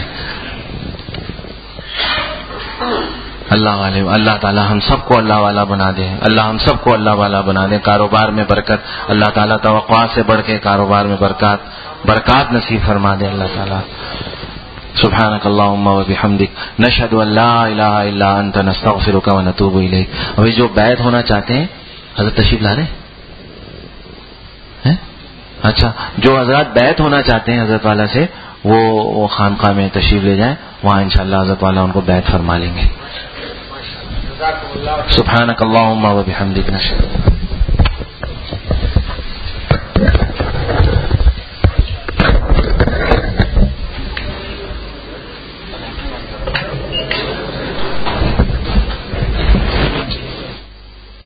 اللہ تعالی ہم سب کو اللہ والا بنا دے. اللہ ہم سب کو اللہ والا بنا دے. کاروبار میں برکت، اللہ تعالی توقعات سے بڑھ کے کاروبار میں برکات نصیب فرما دے. اللہ تعالی سبحانک اللہم و بحمدک نشہد ان لا الہ الا انت نستغفرک و نتوب الیک. ابھی جو بیعت ہونا چاہتے ہیں حضرت تشریف لا رہے ہیں؟ اچھا جو حضرات بیعت ہونا چاہتے ہیں حضرت والا سے وہ خانقاہ میں تشریف لے جائیں، وہاں انشاءاللہ حضرت والا ان کو بیعت فرما لیں گے. سبحانک اللہم و بحمدک نشہد